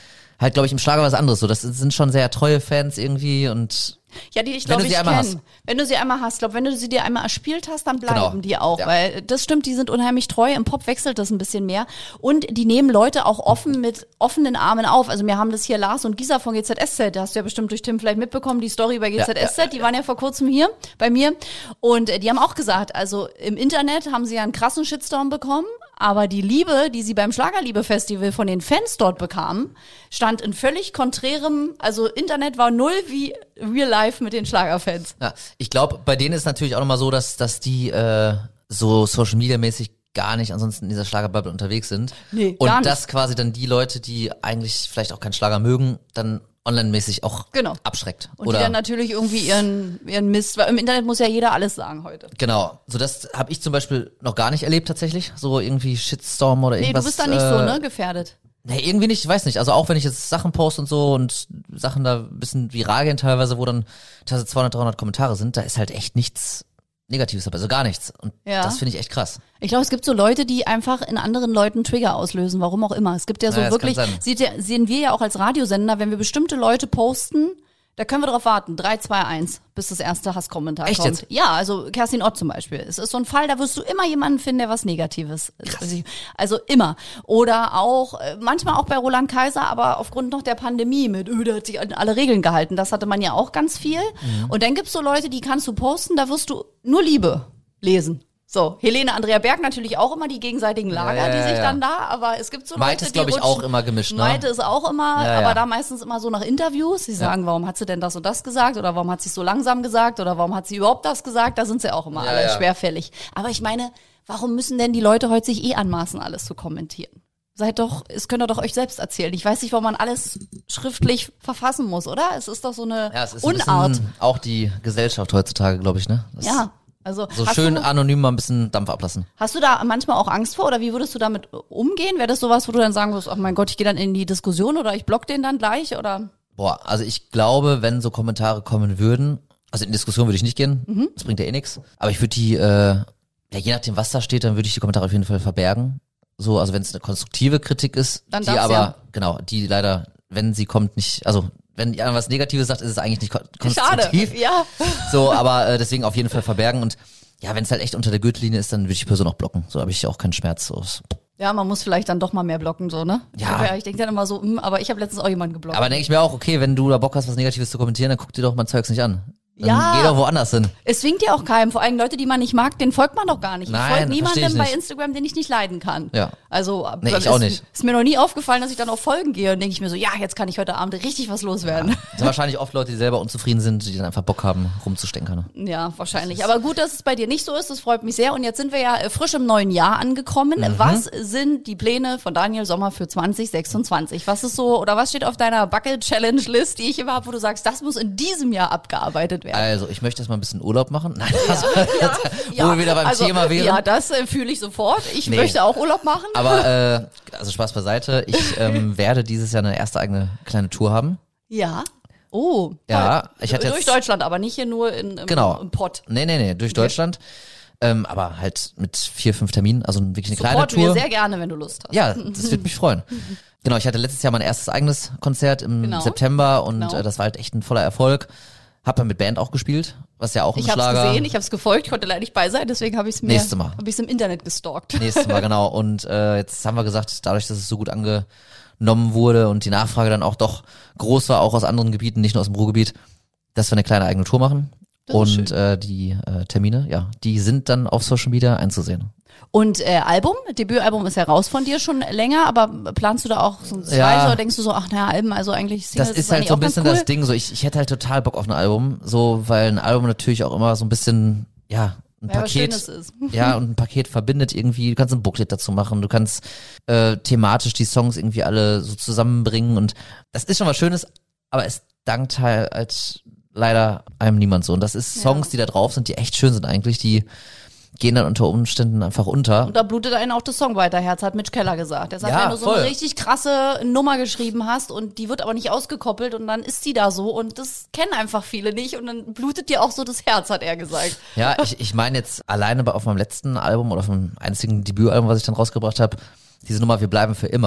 halt, glaube ich, im Schlager was anderes. So, das sind schon sehr treue Fans irgendwie und Ja, die ich Wenn glaube du ich sie einmal kenne. Wenn du sie einmal hast, glaube wenn du sie dir einmal erspielt hast, dann bleiben Genau. die auch, Ja. weil das stimmt, die sind unheimlich treu. Im Pop wechselt das ein bisschen mehr und die nehmen Leute auch offen mit offenen Armen auf. Also wir haben das hier Lars und Gisa von G Z S Z, da hast du ja bestimmt durch Tim vielleicht mitbekommen, die Story bei G Z S Z, Ja, ja, die waren ja vor kurzem hier bei mir und äh, die haben auch gesagt, also im Internet haben sie ja einen krassen Shitstorm bekommen, aber die Liebe, die sie beim Schlagerliebe-Festival von den Fans dort bekamen, stand in völlig konträrem, also Internet war null wie Real Life mit den Schlagerfans. ja, ich glaube, bei denen ist natürlich auch nochmal so, dass, dass die äh, so Social Media mäßig gar nicht ansonsten in dieser Schlagerbubble unterwegs sind. Nee, und gar nicht. das quasi dann die Leute, die eigentlich vielleicht auch keinen Schlager mögen, dann online-mäßig auch Genau. abschreckt. Und Oder die dann natürlich irgendwie ihren, ihren Mist, weil im Internet muss ja jeder alles sagen heute. genau, so das habe ich zum Beispiel noch gar nicht erlebt tatsächlich, so irgendwie Shitstorm oder Nee, irgendwas. du bist da nicht äh, so, ne, gefährdet. Nee, irgendwie nicht, ich weiß nicht. Also auch wenn ich jetzt Sachen poste und so und Sachen da ein bisschen viral gehen teilweise, wo dann teilweise zweihundert, dreihundert Kommentare sind, da ist halt echt nichts Negatives dabei, also gar nichts. Und Ja. das finde ich echt krass. Ich glaube, es gibt so Leute, die einfach in anderen Leuten Trigger auslösen, warum auch immer. Es gibt ja so Ja, das wirklich, kann sein. sieht ja, sehen wir ja auch als Radiosender, wenn wir bestimmte Leute posten, da können wir drauf warten, drei, zwei, eins, bis das erste Hasskommentar Echt kommt. jetzt? Ja, also Kerstin Ott zum Beispiel. Es ist so ein Fall, da wirst du immer jemanden finden, der was Negatives. Krass. Also immer. Oder auch, äh, manchmal auch bei Roland Kaiser, aber aufgrund noch der Pandemie mit, öh, der hat sich an alle Regeln gehalten. Das hatte man ja auch ganz viel. Mhm. Und dann gibt's so Leute, die kannst du posten, da wirst du nur Liebe lesen. So, Helene, Andrea Berg natürlich auch immer die gegenseitigen Lager, Ja, ja, die sich ja. dann da, aber es gibt so Maite Leute, ist, glaub die ich, rutschen. auch immer gemischt, ne? Maite ist auch immer, Ja, aber ja. da meistens immer so nach Interviews. Sie sagen, warum hat sie denn das und das gesagt oder warum hat sie es so langsam gesagt oder warum hat sie überhaupt das gesagt? Da sind sie auch immer Ja, alle ja. schwerfällig. Aber ich meine, warum müssen denn die Leute heute sich eh anmaßen, alles zu kommentieren? Seid doch, es könnt ihr doch euch selbst erzählen. Ich weiß nicht, warum man alles schriftlich verfassen muss, oder? Es ist doch so eine Ja, es ist ein Unart. bisschen auch die Gesellschaft heutzutage, glaube ich, ne? Das Ja, also So hast schön du, anonym mal ein bisschen Dampf ablassen. Hast du da manchmal auch Angst vor oder wie würdest du damit umgehen? Wäre das sowas, wo du dann sagen würdest, ach mein Gott, ich gehe dann in die Diskussion oder ich block den dann gleich oder? Boah, also ich glaube, wenn so Kommentare kommen würden, also in Diskussion würde ich nicht gehen, Mhm. das bringt ja eh nichts, aber ich würde die, äh, ja je nachdem was da steht, dann würde ich die Kommentare auf jeden Fall verbergen. So, also wenn es eine konstruktive Kritik ist, Dann die darf's aber, ja. genau, die leider, wenn sie kommt, nicht, also wenn jemand was Negatives sagt, ist es eigentlich nicht kon- Schade, konstruktiv. ja. So, aber äh, deswegen auf jeden Fall verbergen und ja, wenn es halt echt unter der Gürtellinie ist, dann würde ich die Person auch blocken. So habe ich auch keinen Schmerz. So. Ja, man muss vielleicht dann doch mal mehr blocken, so, ne? Ja. Ich, ich denke dann immer so, hm, aber ich habe letztens auch jemanden geblockt. Aber denke ich mir auch, okay, wenn du da Bock hast, was Negatives zu kommentieren, dann guck dir doch mein Zeugs nicht an. Dann Ja. geh doch woanders hin. Es zwingt ja auch keinem, vor allem Leute, die man nicht mag, den folgt man doch gar nicht. Ich Nein, folge versteh niemandem ich bei nicht. Instagram, den ich nicht leiden kann. Ja. Also Nee, dann ich auch ist, nicht. ist mir noch nie aufgefallen, dass ich dann auf Folgen gehe und denke ich mir so, ja, jetzt kann ich heute Abend richtig was loswerden. Das sind wahrscheinlich oft Leute, die selber unzufrieden sind, die dann einfach Bock haben, rumzustenkern. Ja, wahrscheinlich. Aber gut, dass es bei dir nicht so ist. Das freut mich sehr. Und jetzt sind wir ja äh, frisch im neuen Jahr angekommen. Mhm. Was sind die Pläne von Daniel Sommer für zwanzig sechsundzwanzig? Was ist so, oder was steht auf deiner Bucket-Challenge-List, die ich immer habe, wo du sagst, das muss in diesem Jahr abgearbeitet werden? Also, ich möchte erstmal ein bisschen Urlaub machen. Nein, also, Ja, wo wir wieder beim also, Thema wären. Ja, das äh, fühle ich sofort. Ich Nee. möchte auch Urlaub machen. Aber, äh, also Spaß beiseite. Ich ähm, werde dieses Jahr eine erste eigene kleine Tour haben. Ja. Oh. Ja, toll. ich hatte Durch jetzt- Deutschland, aber nicht hier nur in, im, Genau. im Pott. Nee, nee, nee, durch Deutschland. Ähm, aber halt mit vier, fünf Terminen, also wirklich eine kleine Supporten wir Tour. sehr gerne, wenn du Lust hast. Ja, das würde mich freuen. Genau, ich hatte letztes Jahr mein erstes eigenes Konzert im Genau. September und Genau. äh, das war halt echt ein voller Erfolg. Hab dann mit Band auch gespielt, was ja auch ein Ich habe es Schlager. gesehen, ich habe es gefolgt, ich konnte leider nicht bei sein, deswegen habe ich es mir, Nächstes Mal. habe ich es im Internet gestalkt. Nächstes Mal, genau. Und äh, jetzt haben wir gesagt, dadurch, dass es so gut angenommen wurde und die Nachfrage dann auch doch groß war, auch aus anderen Gebieten, nicht nur aus dem Ruhrgebiet, dass wir eine kleine eigene Tour machen. Das ist Und äh, die äh, Termine, ja, die sind dann auf Social Media einzusehen. Und äh, Album, Debütalbum ist ja raus von dir schon länger, aber planst du da auch so ein zweites Ja. oder denkst du so, ach naja, Alben, also eigentlich Singles Das ist halt eigentlich so ein auch ganz bisschen cool. das Ding, so ich, ich hätte halt total Bock auf ein Album, so, weil ein Album natürlich auch immer so ein bisschen, ja, ein Ja, was Paket, Schönes ist. ja, und ein Paket verbindet irgendwie, du kannst ein Booklet dazu machen, du kannst äh, thematisch die Songs irgendwie alle so zusammenbringen und das ist schon was Schönes, aber es dankt halt als leider einem niemand so und das ist Songs, Ja. die da drauf sind, die echt schön sind eigentlich, die gehen dann unter Umständen einfach unter. Und da blutet einen auch das Songwriter-Herz, hat Mitch Keller gesagt. Er sagt, Ja, wenn du so voll. eine richtig krasse Nummer geschrieben hast und die wird aber nicht ausgekoppelt und dann ist die da so und das kennen einfach viele nicht und dann blutet dir auch so das Herz, hat er gesagt. Ja, ich, ich meine jetzt alleine bei, auf meinem letzten Album oder auf meinem einzigen Debütalbum, was ich dann rausgebracht habe, diese Nummer Wir bleiben für immer.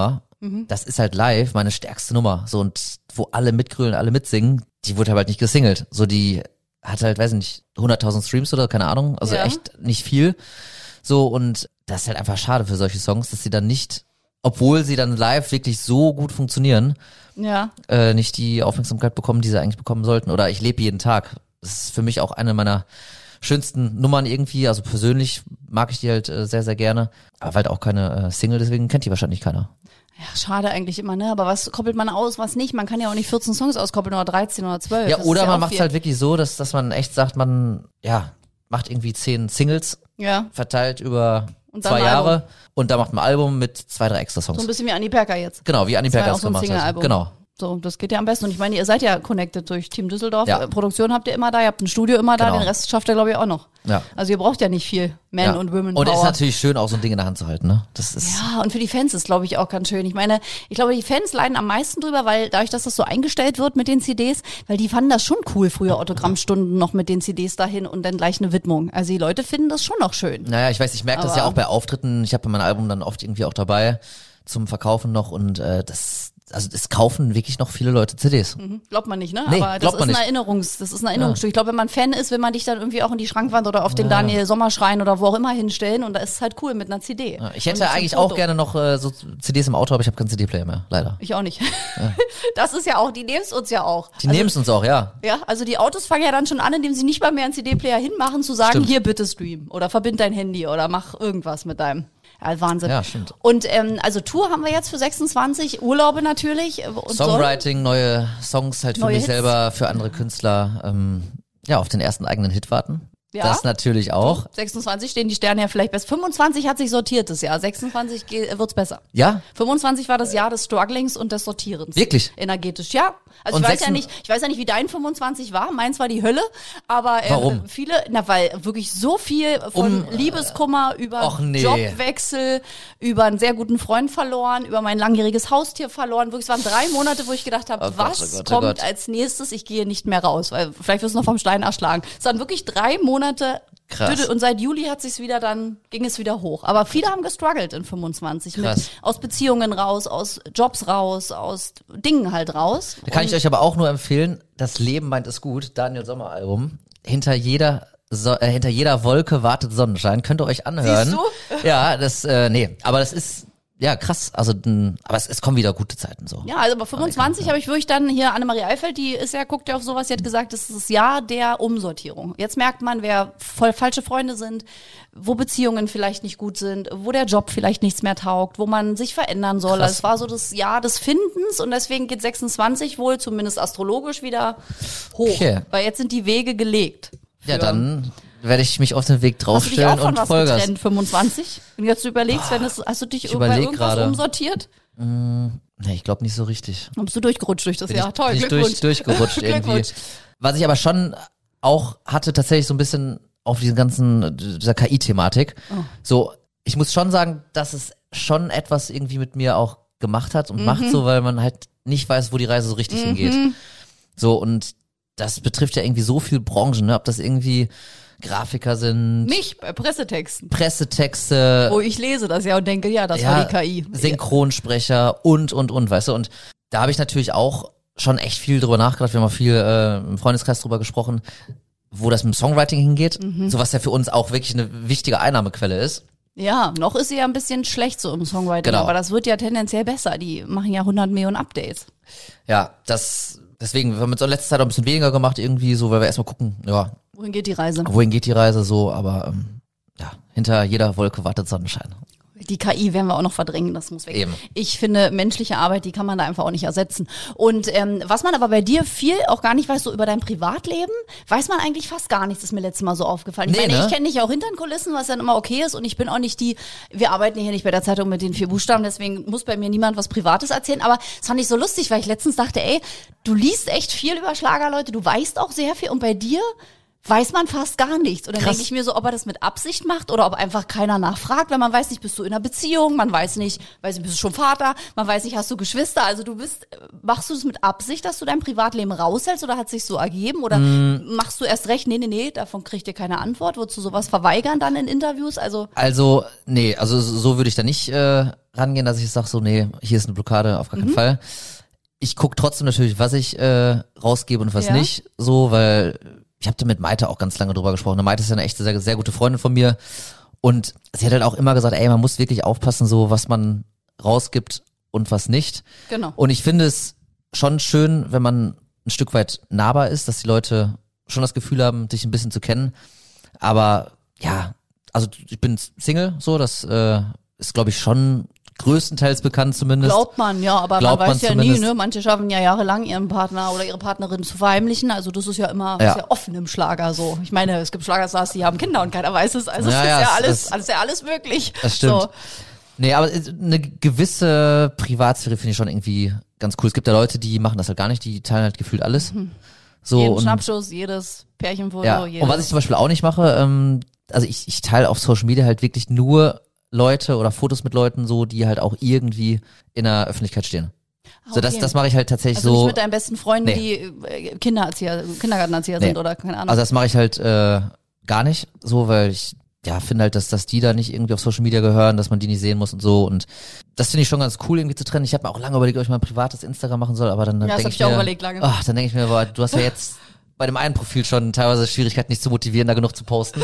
das ist halt live meine stärkste Nummer. So, und wo alle mitgrölen, alle mitsingen, die wurde halt nicht gesingelt. So, die hat halt, weiß ich nicht, hunderttausend Streams oder keine Ahnung, also Ja. echt nicht viel. So, und das ist halt einfach schade für solche Songs, dass sie dann nicht, obwohl sie dann live wirklich so gut funktionieren, Ja. äh, nicht die Aufmerksamkeit bekommen, die sie eigentlich bekommen sollten. Oder ich lebe jeden Tag. Das ist für mich auch eine meiner schönsten Nummern irgendwie. Also persönlich mag ich die halt äh, sehr, sehr gerne. Aber halt auch keine äh, Single, deswegen kennt die wahrscheinlich keiner. Ja, schade eigentlich immer, ne? Aber was koppelt man aus, was nicht? Man kann ja auch nicht vierzehn Songs auskoppeln oder dreizehn oder zwölf. Ja, Das oder ist man auch macht es viel. halt wirklich so, dass, dass man echt sagt, man ja macht irgendwie zehn Singles, Ja, verteilt über Und dann zwei ein Jahre Album. und da macht man ein Album mit zwei, drei extra so Songs. ein bisschen wie Annie Perker jetzt. Genau, wie Annie Das war Perker ja auch es so ein gemacht hat. Single-Album. Genau. So, das geht ja am besten. Und ich meine, ihr seid ja connected durch Team Düsseldorf. Ja. Äh, Produktion habt ihr immer da, ihr habt ein Studio immer da, Genau. den Rest schafft ihr, glaube ich, auch noch. Ja. Also ihr braucht ja nicht viel Man Ja. und Women Und es ist Power. natürlich schön, auch so ein Ding in der Hand zu halten, ne? Das ist Ja, und für die Fans ist, glaube ich, auch ganz schön. Ich meine, ich glaube, die Fans leiden am meisten drüber, weil dadurch, dass das so eingestellt wird mit den C Ds, weil die fanden das schon cool, früher Autogrammstunden noch mit den C Ds dahin und dann gleich eine Widmung. Also die Leute finden das schon noch schön. Naja, ich weiß, ich merke das Aber- ja auch bei Auftritten. Ich habe mein Album dann oft irgendwie auch dabei zum Verkaufen noch und äh, das, also es kaufen wirklich noch viele Leute C Ds. Mhm. Glaubt man nicht, ne? Nee, Aber das glaubt ist man ein nicht. Erinnerungs, das ist ein Erinnerungsstück. Ich glaube, wenn man Fan ist, will man dich dann irgendwie auch in die Schrankwand oder auf den Daniel Sommerschrein oder wo auch immer hinstellen und da ist es halt cool mit einer C D. Ja, ich Und hätte mit so einem eigentlich Foto. auch gerne noch äh, so C Ds im Auto, aber ich habe keinen C D-Player mehr, leider. Ich auch nicht. Das ist ja auch, die nehmen es uns ja auch. Die also, nehmen es uns auch, ja. Ja, also die Autos fangen ja dann schon an, indem sie nicht mal mehr einen C D-Player hinmachen, zu sagen, Stimmt. hier bitte stream oder verbind dein Handy oder mach irgendwas mit deinem. Ja, Wahnsinn. Ja, stimmt. Und ähm, also Tour haben wir jetzt für sechsundzwanzig, Urlaube natürlich. äh, Und Songwriting, neue Songs halt für Neue mich Hits. selber, für andere Künstler, ähm, ja, auf den ersten eigenen Hit warten. Ja. Das natürlich auch. sechsundzwanzig stehen die Sterne ja vielleicht besser. fünfundzwanzig hat sich sortiert das Jahr, sechsundzwanzig ge- wird's besser. Ja? fünfundzwanzig war das Jahr des Strugglings und des Sortierens. Wirklich? Energetisch, ja. Also Und ich weiß ja sechsun- nicht, ich weiß ja nicht, wie dein fünfundzwanzig war. Meins war die Hölle, aber ähm, Warum? viele, na weil wirklich so viel von Um, Liebeskummer über och, nee. Jobwechsel, über einen sehr guten Freund verloren, über mein langjähriges Haustier verloren. Wirklich, es waren drei Monate, wo ich gedacht habe, Oh Gott, was oh Gott, oh kommt Gott. als nächstes? Ich gehe nicht mehr raus, weil vielleicht wirst du noch vom Stein erschlagen. Es waren wirklich drei Monate. Krass. Und seit Juli hat sich's wieder dann, ging es wieder hoch. Aber viele haben gestruggelt in fünfundzwanzig. Mit, Krass. aus Beziehungen raus, aus Jobs raus, aus Dingen halt raus. Da kann ich euch aber auch nur empfehlen, Das Leben meint es gut, Daniel Sommer Album. Hinter jeder so, äh, hinter jeder Wolke wartet Sonnenschein. Könnt ihr euch anhören. Siehst du? Ja, das, äh, nee, aber das ist, ja, krass. Also, m, aber es, es kommen wieder gute Zeiten so. Ja, also bei fünfundzwanzig habe ich wirklich dann hier Annemarie Eifeld, die ist ja, guckt ja auf sowas, die hat gesagt, das ist das Jahr der Umsortierung. Jetzt merkt man, wer voll falsche Freunde sind, wo Beziehungen vielleicht nicht gut sind, wo der Job vielleicht nichts mehr taugt, wo man sich verändern soll. Krass. Also es war so das Jahr des Findens und deswegen geht sechsundzwanzig wohl, zumindest astrologisch, wieder hoch. Okay. Weil jetzt sind die Wege gelegt. Ja, für- dann werde ich mich auf den Weg Hast du dich auch draufstellen von und was Vollgas. getrennt, fünfundzwanzig? Wenn du jetzt überlegst, wenn es, hast du dich ich bei überleg irgendwas gerade. umsortiert? Nee, ich glaube nicht so richtig. Dann bist du durchgerutscht durch das Bin Jahr. ich, Toll, bin ich Glückwunsch. durch, durchgerutscht irgendwie. Glückwunsch. Was ich aber schon auch hatte, tatsächlich so ein bisschen auf diesen ganzen, dieser K I-Thematik. Oh. So, ich muss schon sagen, dass es schon etwas irgendwie mit mir auch gemacht hat und Mhm. macht so, weil man halt nicht weiß, wo die Reise so richtig hingeht. So, und das betrifft ja irgendwie so viele Branchen, ne? Ob das irgendwie Grafiker sind, Mich bei Pressetexten. Pressetexte, Wo ich lese das ja und denke, ja, das ja, war die K I. Synchronsprecher und, und, und, weißt du, und da habe ich natürlich auch schon echt viel drüber nachgedacht, wir haben auch viel äh, im Freundeskreis drüber gesprochen, wo das mit dem Songwriting hingeht, Mhm. so was ja für uns auch wirklich eine wichtige Einnahmequelle ist. Ja, noch ist sie ja ein bisschen schlecht so im Songwriting, Genau. aber das wird ja tendenziell besser. Die machen ja hundert Millionen Updates. Ja, das, deswegen, wir haben jetzt in letzter Zeit auch ein bisschen weniger gemacht irgendwie, so, weil wir erstmal gucken, ja, Wohin geht die Reise? wohin geht die Reise so, aber ähm, ja, hinter jeder Wolke wartet Sonnenschein. Die K I werden wir auch noch verdrängen, das muss weg. Eben. Ich finde, menschliche Arbeit, die kann man da einfach auch nicht ersetzen. Und ähm, was man aber bei dir viel auch gar nicht weiß, so über dein Privatleben, weiß man eigentlich fast gar nichts, ist mir letztes Mal so aufgefallen. Ich Nee, meine, ne? ich kenne dich ja auch hinter den Kulissen, was dann immer okay ist und ich bin auch nicht die, wir arbeiten hier nicht bei der Zeitung mit den vier Buchstaben, deswegen muss bei mir niemand was Privates erzählen, aber das fand ich so lustig, weil ich letztens dachte, ey, du liest echt viel über Schlagerleute, du weißt auch sehr viel und bei dir weiß man fast gar nichts. Und dann Krass. denke ich mir so, ob er das mit Absicht macht oder ob einfach keiner nachfragt, weil man weiß nicht, bist du in einer Beziehung, man weiß nicht, weiß nicht, bist du schon Vater, man weiß nicht, hast du Geschwister, also du bist, machst du das mit Absicht, dass du dein Privatleben raushältst oder hat sich so ergeben oder mm. machst du erst recht, nee, nee, nee, davon kriegt ihr keine Antwort, würdest du sowas verweigern dann in Interviews, also? Also, nee, also so würde ich da nicht äh, rangehen, dass ich sage so, nee, hier ist eine Blockade, auf gar keinen mhm. Fall. Ich gucke trotzdem natürlich, was ich äh, rausgebe und was ja. nicht, so, weil ich habe da mit Maite auch ganz lange drüber gesprochen. Maite ist ja eine echte, sehr, sehr gute Freundin von mir und sie hat halt auch immer gesagt, ey, man muss wirklich aufpassen, so was man rausgibt und was nicht. Genau. Und ich finde es schon schön, wenn man ein Stück weit nahbar ist, dass die Leute schon das Gefühl haben, dich ein bisschen zu kennen. Aber ja, also ich bin Single, so, das äh, ist, glaube ich, schon größtenteils bekannt zumindest. Glaubt man, ja, aber Glaubt man weiß man ja nie, zumindest. ne? Manche schaffen ja jahrelang ihren Partner oder ihre Partnerin zu verheimlichen. Also das ist ja immer Ja. sehr offen im Schlager so. Ich meine, es gibt Schlagerstars, die haben Kinder und keiner weiß es. Also Ja, es ist ja, ja es- alles, es- alles ja alles möglich. Das stimmt. So. Nee, aber eine gewisse Privatsphäre finde ich schon irgendwie ganz cool. Es gibt ja Leute, die machen das halt gar nicht, die teilen halt gefühlt alles. So Jeden und Schnappschuss, jedes Pärchenfoto, ja. jedes. Und was ich zum Beispiel auch nicht mache, ähm, also ich, ich teile auf Social Media halt wirklich nur Leute oder Fotos mit Leuten so, die halt auch irgendwie in der Öffentlichkeit stehen. So, das, okay. das mache ich halt tatsächlich also so. nicht mit deinen besten Freunden, Nee. die äh, Kindererzieher, Kindergartenerzieher Nee. sind oder keine Ahnung. Also das mache ich halt äh, gar nicht so, weil ich ja finde halt, dass, dass die da nicht irgendwie auf Social Media gehören, dass man die nicht sehen muss und so. Und das finde ich schon ganz cool irgendwie zu trennen. Ich habe mir auch lange überlegt, ob ich mal ein privates Instagram machen soll, aber dann, dann Ja, das denke hab ich ich auch mir, überlegt lange. ach, dann denke ich mir, boah, du hast ja jetzt bei dem einen Profil schon teilweise Schwierigkeiten, nicht zu motivieren, da genug zu posten.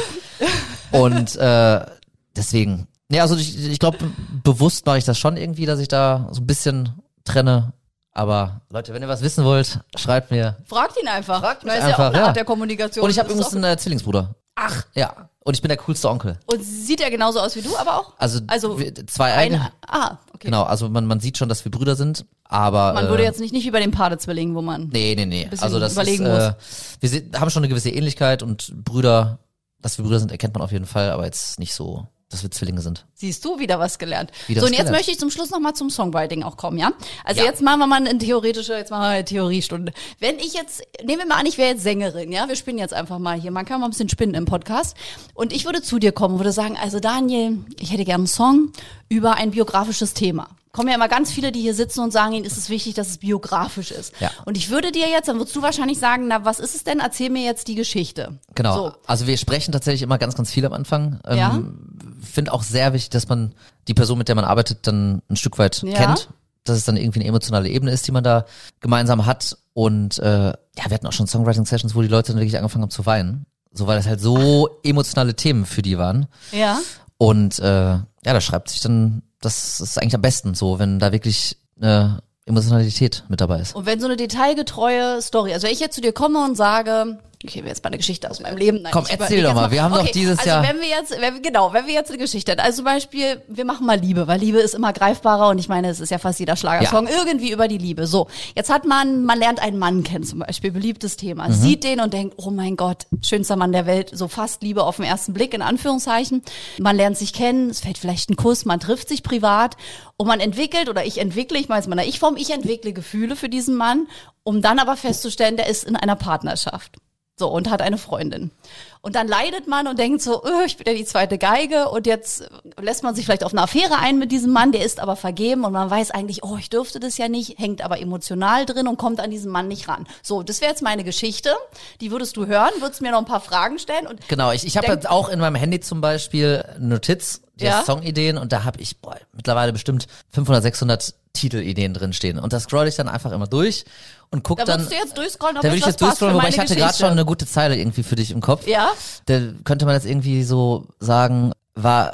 Und äh, deswegen, ja, also ich, ich glaube, bewusst mache ich das schon irgendwie, dass ich da so ein bisschen trenne. Aber Leute, wenn ihr was wissen wollt, schreibt mir. Fragt ihn einfach. Fragt mich das ist ja auch einfach, eine ja. Art der Kommunikation. Und ich habe Das ist übrigens einen äh, Zwillingsbruder. Ach. Ja. Und ich bin der coolste Onkel. auch- Und sieht er genauso aus wie du, aber auch? Also, Also wir, zwei eigene. Eine, ah, okay. Genau, also man, man sieht schon, dass wir Brüder sind, aber Man äh, würde jetzt nicht, nicht wie bei den Padezwillingen, wo man... nee, nee, nee. bisschen Also das überlegen ist, äh, wir sind, haben schon eine gewisse Ähnlichkeit und Brüder, dass wir Brüder sind, erkennt man auf jeden Fall, aber jetzt nicht so, dass wir Zwillinge sind. Siehst du, wieder was gelernt. Wieder so, was und jetzt gelernt. möchte ich zum Schluss nochmal zum Songwriting auch kommen, ja? Also Ja. jetzt machen wir mal eine theoretische, jetzt machen wir eine Theoriestunde. Wenn ich jetzt, nehmen wir mal an, ich wäre jetzt Sängerin, ja? Wir spinnen jetzt einfach mal hier. Man kann mal ein bisschen spinnen im Podcast. Und ich würde zu dir kommen und würde sagen, also Daniel, ich hätte gerne einen Song über ein biografisches Thema. Kommen ja immer ganz viele, die hier sitzen und sagen, ihnen ist es wichtig, dass es biografisch ist. Ja. Und ich würde dir jetzt, dann würdest du wahrscheinlich sagen, na, was ist es denn? Erzähl mir jetzt die Geschichte. Genau. So. Also wir sprechen tatsächlich immer ganz, ganz viel am Anfang. Ähm, Ja. Finde auch sehr wichtig, dass man die Person, mit der man arbeitet, dann ein Stück weit Ja. kennt. Dass es dann irgendwie eine emotionale Ebene ist, die man da gemeinsam hat. Und äh, ja, wir hatten auch schon Songwriting-Sessions, wo die Leute dann wirklich angefangen haben zu weinen. So, weil das halt so emotionale Themen für die waren. Ja. Und äh, ja, da schreibt sich dann, das ist eigentlich am besten so, wenn da wirklich eine Emotionalität mit dabei ist. Und wenn so eine detailgetreue Story, also wenn ich jetzt zu dir komme und sage, okay, jetzt mal eine Geschichte aus meinem Leben. Nein, Komm, ich erzähl überleg doch jetzt mal. Wir haben doch dieses also Jahr- wenn wir jetzt, wenn, wir- genau, wenn wir jetzt eine Geschichte hätten, also zum Beispiel, wir machen mal Liebe, weil Liebe ist immer greifbarer und ich meine, es ist ja fast jeder Schlagersong irgendwie über die Liebe. So, jetzt hat man, man lernt einen Mann kennen zum Beispiel, beliebtes Thema, Mhm. sieht den und denkt, oh mein Gott, schönster Mann der Welt, so fast Liebe auf den ersten Blick, in Anführungszeichen. Man lernt sich kennen, es fällt vielleicht ein Kuss, man trifft sich privat und man entwickelt, oder ich entwickle, ich meine jetzt mal in der Ich-Form, ich entwickle Gefühle für diesen Mann, um dann aber festzustellen, der ist in einer Partnerschaft. So, und hat eine Freundin. Und dann leidet man und denkt so, öh, ich bin ja die zweite Geige und jetzt lässt man sich vielleicht auf eine Affäre ein mit diesem Mann, der ist aber vergeben und man weiß eigentlich, oh, ich dürfte das ja nicht, hängt aber emotional drin und kommt an diesen Mann nicht ran. So, das wäre jetzt meine Geschichte, die würdest du hören, würdest mir noch ein paar Fragen stellen und Genau, ich, ich habe Denk- jetzt auch in meinem Handy zum Beispiel eine Notiz, die Ja. heißt Songideen und da habe ich boah, mittlerweile bestimmt fünfhundert, sechshundert Titelideen drin stehen und da scroll ich dann einfach immer durch und guck da dann, würdest du jetzt durchscrollen, ob da will das ich jetzt was passt für durchscrollen, wobei meine ich hatte gerade Geschichte. schon eine gute Zeile irgendwie für dich im Kopf. Ja? Da könnte man jetzt irgendwie so sagen, war,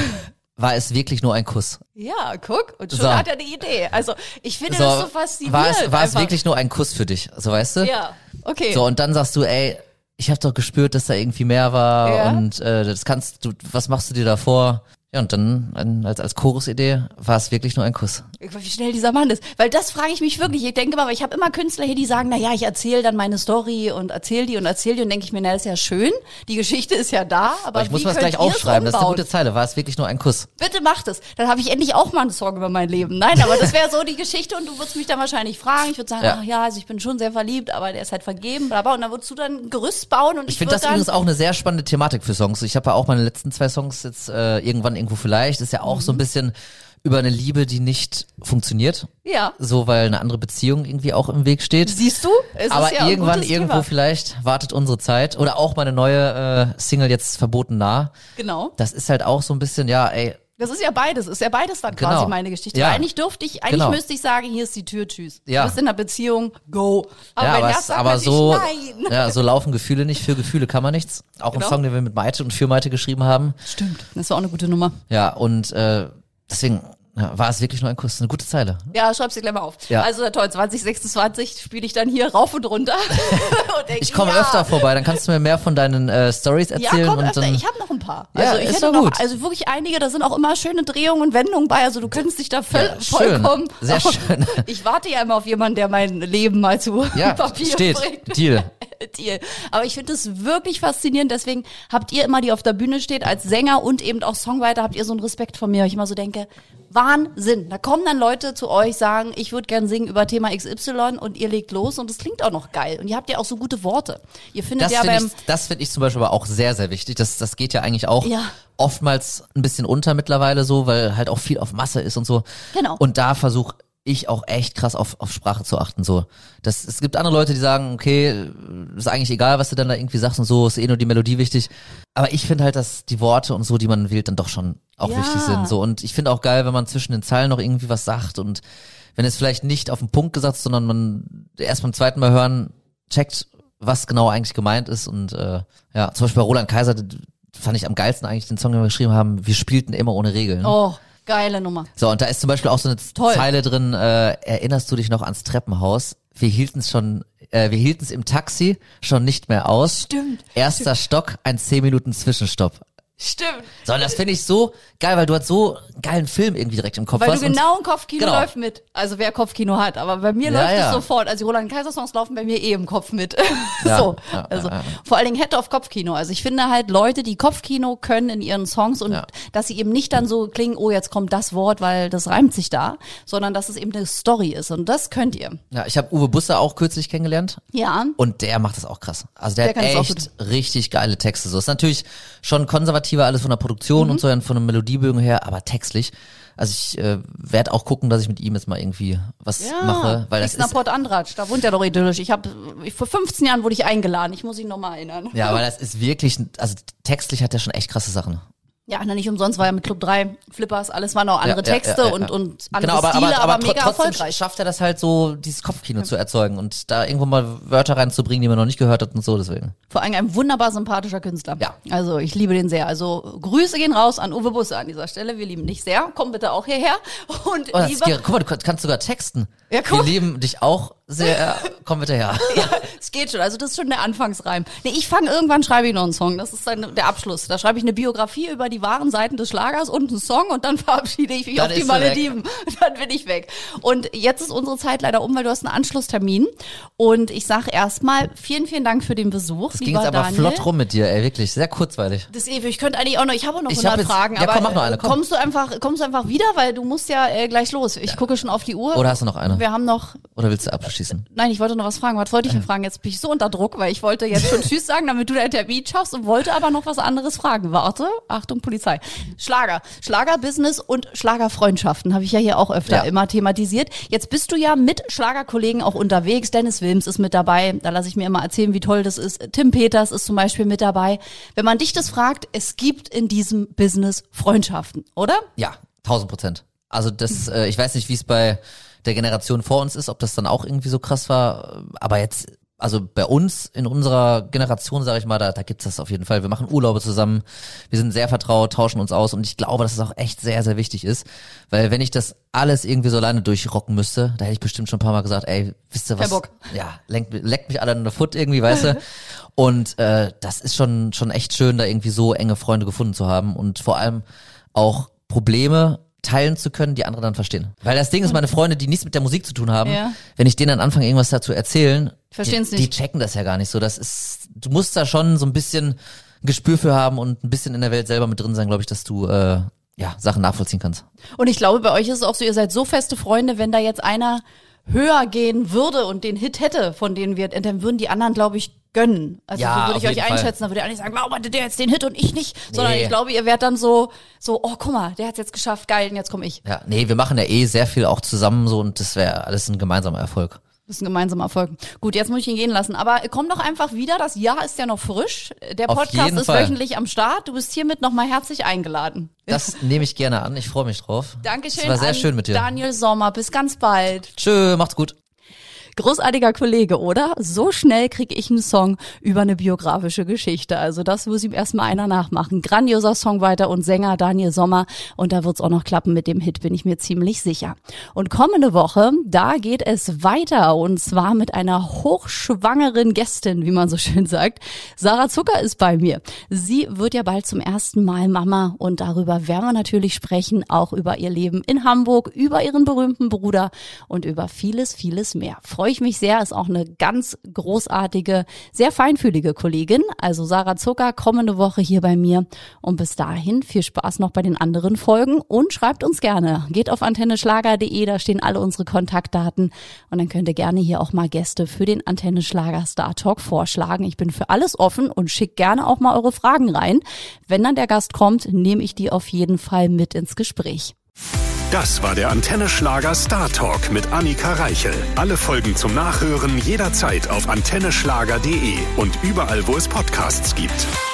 war es wirklich nur ein Kuss? Ja, guck, und schon So. hat er eine Idee. Also, ich finde So, das so faszinierend. war es, war es einfach. wirklich nur ein Kuss für dich? So, weißt du? Ja, okay. So, und dann sagst du, ey, ich habe doch gespürt, dass da irgendwie mehr war Ja. und äh, das kannst du, was machst du dir da vor? Ja, und dann ein, als, als Chorusidee war es wirklich nur ein Kuss. Wie schnell dieser Mann ist. Weil das frage ich mich wirklich. Ich denke mal, ich habe immer Künstler hier, die sagen, na ja, ich erzähle dann meine Story und erzähle die und erzähle die und denke ich mir, na, das ist ja schön. Die Geschichte ist ja da, aber Aber ich muss wie mir das könnt gleich ihr es aufschreiben, das ist eine umbauen? gute Zeile. War es wirklich nur ein Kuss? Bitte macht es. Dann habe ich endlich auch mal einen Song über mein Leben. Nein, aber das wäre so die Geschichte und du würdest mich dann wahrscheinlich fragen. Ich würde sagen, Ja. ach ja, also ich bin schon sehr verliebt, aber der ist halt vergeben, bla bla. Und dann würdest du dann ein Gerüst bauen und ich, Ich finde würd das dann übrigens auch eine sehr spannende Thematik für Songs. Ich habe ja auch meine letzten zwei Songs jetzt äh, irgendwann irgendwo vielleicht. Ist ja auch Mhm. so ein bisschen über eine Liebe, die nicht funktioniert. Ja. So, weil eine andere Beziehung irgendwie auch im Weg steht. Siehst du? Es Aber ist ja ein irgendwann, gutes irgendwo Thema. vielleicht wartet unsere Zeit. Oder auch meine neue äh, Single jetzt Verboten nah. Genau. Das ist halt auch so ein bisschen, ja, ey, Das ist ja beides, ist ja beides dann Genau. quasi meine Geschichte. Ja. Weil eigentlich dürfte ich, eigentlich Genau. müsste ich sagen, hier ist die Tür, tschüss. Ja. Du bist in einer Beziehung, go. Aber ja, mein aber, Herz es, sagt aber natürlich so, nein. ja, so laufen Gefühle nicht. Für Gefühle kann man nichts. Auch Genau. ein Song, den wir mit Maite und für Maite geschrieben haben. Stimmt, das war auch eine gute Nummer. Ja, und äh, deswegen ja, war es wirklich nur ein Kuss. Eine gute Zeile. Ja, schreib's dir gleich mal auf. Ja. Also toll, zwanzig sechsundzwanzig spiele ich dann hier rauf und runter. und denk, Ich komme ja. öfter vorbei, dann kannst du mir mehr von deinen äh, Stories Ja, erzählen. komm und öfter. dann, Ich habe noch ein paar. Ja, Also ich ist hätte doch noch, gut. also wirklich einige, da sind auch immer schöne Drehungen und Wendungen bei. Also du könntest dich da voll, Ja, schön. vollkommen. Sehr schön. Ich warte ja immer auf jemanden, der mein Leben mal zu ja, Papier steht. bringt. Deal. Deal. Aber ich finde es wirklich faszinierend. Deswegen habt ihr immer, die auf der Bühne steht, als Sänger und eben auch Songwriter, habt ihr so einen Respekt vor mir. Weil ich immer so denke, Wahnsinn. Da kommen dann Leute zu euch, sagen, ich würde gern singen über Thema X Y und ihr legt los und es klingt auch noch geil. Und ihr habt ja auch so gute Worte. Ihr findet Das ja finde beim... ich, das finde ich zum Beispiel aber auch sehr, sehr wichtig. Das, das geht ja eigentlich auch Ja. oftmals ein bisschen unter mittlerweile so, weil halt auch viel auf Masse ist und so. Genau. Und da versuche ich auch echt krass auf, auf Sprache zu achten. So, das, es gibt andere Leute, die sagen, okay, ist eigentlich egal, was du dann da irgendwie sagst und so, ist eh nur die Melodie wichtig. Aber ich finde halt, dass die Worte und so, die man wählt, dann doch schon auch Ja. wichtig sind. So, und ich finde auch geil, wenn man zwischen den Zeilen noch irgendwie was sagt und wenn es vielleicht nicht auf den Punkt gesagt, sondern man erst beim zweiten Mal hören checkt, was genau eigentlich gemeint ist. Und äh, ja, zum Beispiel bei Roland Kaiser fand ich am geilsten eigentlich den Song, den wir geschrieben haben, wir spielten immer ohne Regeln. Oh, geile Nummer. So, und da ist zum Beispiel auch so eine Toll. Zeile drin, äh, erinnerst du dich noch ans Treppenhaus? Wir hielten es schon, äh, wir hielten es im Taxi schon nicht mehr aus. Stimmt. Erster Stock, ein zehn Minuten Zwischenstopp. Stimmt. So, und das finde ich so geil, weil du hast so einen geilen Film irgendwie direkt im Kopf Weil hast. du und- genau ein Kopfkino Genau. läuft mit. Also wer Kopfkino hat. Aber bei mir Ja, läuft es ja. sofort. Also die Roland Kaiser Songs laufen bei mir eh im Kopf mit. Ja, so. ja, also ja, ja. vor allen Dingen Head auf Kopfkino. Also ich finde halt Leute, die Kopfkino können in ihren Songs und Ja. dass sie eben nicht dann so klingen, oh, jetzt kommt das Wort, weil das reimt sich da, sondern dass es eben eine Story ist. Und das könnt ihr. Ja, ich habe Uwe Busse auch kürzlich kennengelernt. Ja. Und der macht das auch krass. Also der, Der kann das auch hat echt richtig geile Texte. So ist natürlich schon konservativer alles von der Produktion Mhm. und so, von einem Melodiebögen her, aber textlich. Also ich äh, werde auch gucken, dass ich mit ihm jetzt mal irgendwie was Ja, mache, weil das Dixner ist Port Andratsch, da wohnt er doch idyllisch. Ich habe vor fünfzehn Jahren wurde ich eingeladen. Ich muss ihn noch mal erinnern. ja, weil das ist wirklich, also textlich hat er schon echt krasse Sachen. Ja, na, nicht umsonst war er mit Club drei, Flippers, alles waren auch andere Ja, ja, Texte ja, ja. und, und andere Genau, aber, Stile, aber, aber, aber, tro- mega trotzdem erfolgreich. schafft er das halt so, dieses Kopfkino zu erzeugen und da irgendwo mal Wörter reinzubringen, die man noch nicht gehört hat und so, deswegen. Vor allem ein wunderbar sympathischer Künstler. Ja. Also ich liebe den sehr. Also Grüße gehen raus an Uwe Busse an dieser Stelle. Wir lieben dich sehr. Komm bitte auch hierher. Und Oh, das ist, lieber, ge- guck mal, du kannst- kannst sogar texten. Ja, guck. Wir lieben dich auch sehr. Komm bitte her. ja, es geht schon. Also das ist schon der Anfangsreim. Nee, ich fange irgendwann, schreibe ich noch einen Song. Das ist dann der Abschluss. Da schreibe ich eine Biografie über die wahren Seiten des Schlagers und einen Song und dann verabschiede ich mich Dann auf die ist sie Malediven. Dann bin ich weg. Und jetzt ist unsere Zeit leider um, weil du hast einen Anschlusstermin. Und ich sage erstmal vielen, vielen Dank für den Besuch. Es ging jetzt aber Daniel. flott rum mit dir, ey, wirklich. Sehr kurzweilig. Das ist ewig. Ich könnte eigentlich auch noch, ich habe auch noch Ich hundert hab jetzt- Fragen, ja, aber komm, mach noch eine, äh, komm. kommst du einfach, kommst du einfach wieder, weil du musst ja äh, gleich los. Ich gucke schon auf die Uhr. Oder hast du noch eine? Wir haben noch, Oder willst du abschließen? nein, ich wollte noch was fragen. Was wollte ich denn fragen? Jetzt bin ich so unter Druck, weil ich wollte jetzt schon Tschüss sagen, damit du deinen Termin schaffst und wollte aber noch was anderes fragen. Warte, Achtung, Polizei. Schlager, Schlagerbusiness und Schlagerfreundschaften habe ich ja hier auch öfter Ja. immer thematisiert. Jetzt bist du ja mit Schlagerkollegen auch unterwegs. Dennis Wilms ist mit dabei. Da lasse ich mir immer erzählen, wie toll das ist. Tim Peters ist zum Beispiel mit dabei. Wenn man dich das fragt, es gibt in diesem Business Freundschaften, oder? Ja, tausend Prozent. Also das, äh, ich weiß nicht, wie es bei der Generation vor uns ist, ob das dann auch irgendwie so krass war, aber jetzt, also bei uns, in unserer Generation, sage ich mal, da, da gibt's das auf jeden Fall. Wir machen Urlaube zusammen, wir sind sehr vertraut, tauschen uns aus und ich glaube, dass es auch echt sehr, sehr wichtig ist, weil wenn ich das alles irgendwie so alleine durchrocken müsste, da hätte ich bestimmt schon ein paar Mal gesagt, ey, wisst ihr was? Kein Bock. Ja, lenkt, leckt mich alle an der Foot irgendwie, weißt du? Und äh, das ist schon schon echt schön, da irgendwie so enge Freunde gefunden zu haben und vor allem auch Probleme teilen zu können, die andere dann verstehen. Weil das Ding ist, meine Freunde, die nichts mit der Musik zu tun haben, Ja. wenn ich denen dann anfange, irgendwas dazu erzählen, Verstehen's die, nicht. die checken das ja gar nicht so. Das ist, du musst da schon so ein bisschen ein Gespür für haben und ein bisschen in der Welt selber mit drin sein, glaube ich, dass du äh, ja Sachen nachvollziehen kannst. Und ich glaube, bei euch ist es auch so, ihr seid so feste Freunde, wenn da jetzt einer höher gehen würde und den Hit hätte, von denen wir, dann würden die anderen, glaube ich, gönnen. Also Ja, so würde auf ich euch jeden Fall. einschätzen, da würde ihr nicht sagen, warum hatte der jetzt den Hit und ich nicht? Sondern Nee. ich glaube, ihr wärt dann so, so, oh, guck mal, der hat's jetzt geschafft, geil, und jetzt komme ich. Ja, nee, wir machen ja eh sehr viel auch zusammen so und das wäre alles ein gemeinsamer Erfolg. Das ist ein gemeinsamer Erfolg. Gut, jetzt muss ich ihn gehen lassen. Aber komm doch einfach wieder. Das Jahr ist ja noch frisch. Der Auf Podcast jeden ist Fall. wöchentlich am Start. Du bist hiermit nochmal herzlich eingeladen. Das nehme ich gerne an. Ich freue mich drauf. Dankeschön. Das war sehr an schön mit dir. Daniel Sommer. Bis ganz bald. Tschö, macht's gut. Großartiger Kollege, oder? So schnell kriege ich einen Song über eine biografische Geschichte. Also das muss ihm erstmal einer nachmachen. Grandioser Songwriter und Sänger Daniel Sommer. Und da wird's auch noch klappen mit dem Hit, bin ich mir ziemlich sicher. Und kommende Woche, da geht es weiter. Und zwar mit einer hochschwangeren Gästin, wie man so schön sagt. Sarah Zucker ist bei mir. Sie wird ja bald zum ersten Mal Mama. Und darüber werden wir natürlich sprechen. Auch über ihr Leben in Hamburg, über ihren berühmten Bruder und über vieles, vieles mehr. Freue ich mich sehr, ist auch eine ganz großartige, sehr feinfühlige Kollegin. Also Sarah Zucker, kommende Woche hier bei mir. Und bis dahin viel Spaß noch bei den anderen Folgen und schreibt uns gerne. Geht auf antenne schlager punkt de, da stehen alle unsere Kontaktdaten. Und dann könnt ihr gerne hier auch mal Gäste für den Antenne Schlager Star Talk vorschlagen. Ich bin für alles offen und schickt gerne auch mal eure Fragen rein. Wenn dann der Gast kommt, nehme ich die auf jeden Fall mit ins Gespräch. Das war der Antenne Schlager Star Talk mit Annika Reichel. Alle Folgen zum Nachhören jederzeit auf antenne schlager punkt de und überall, wo es Podcasts gibt.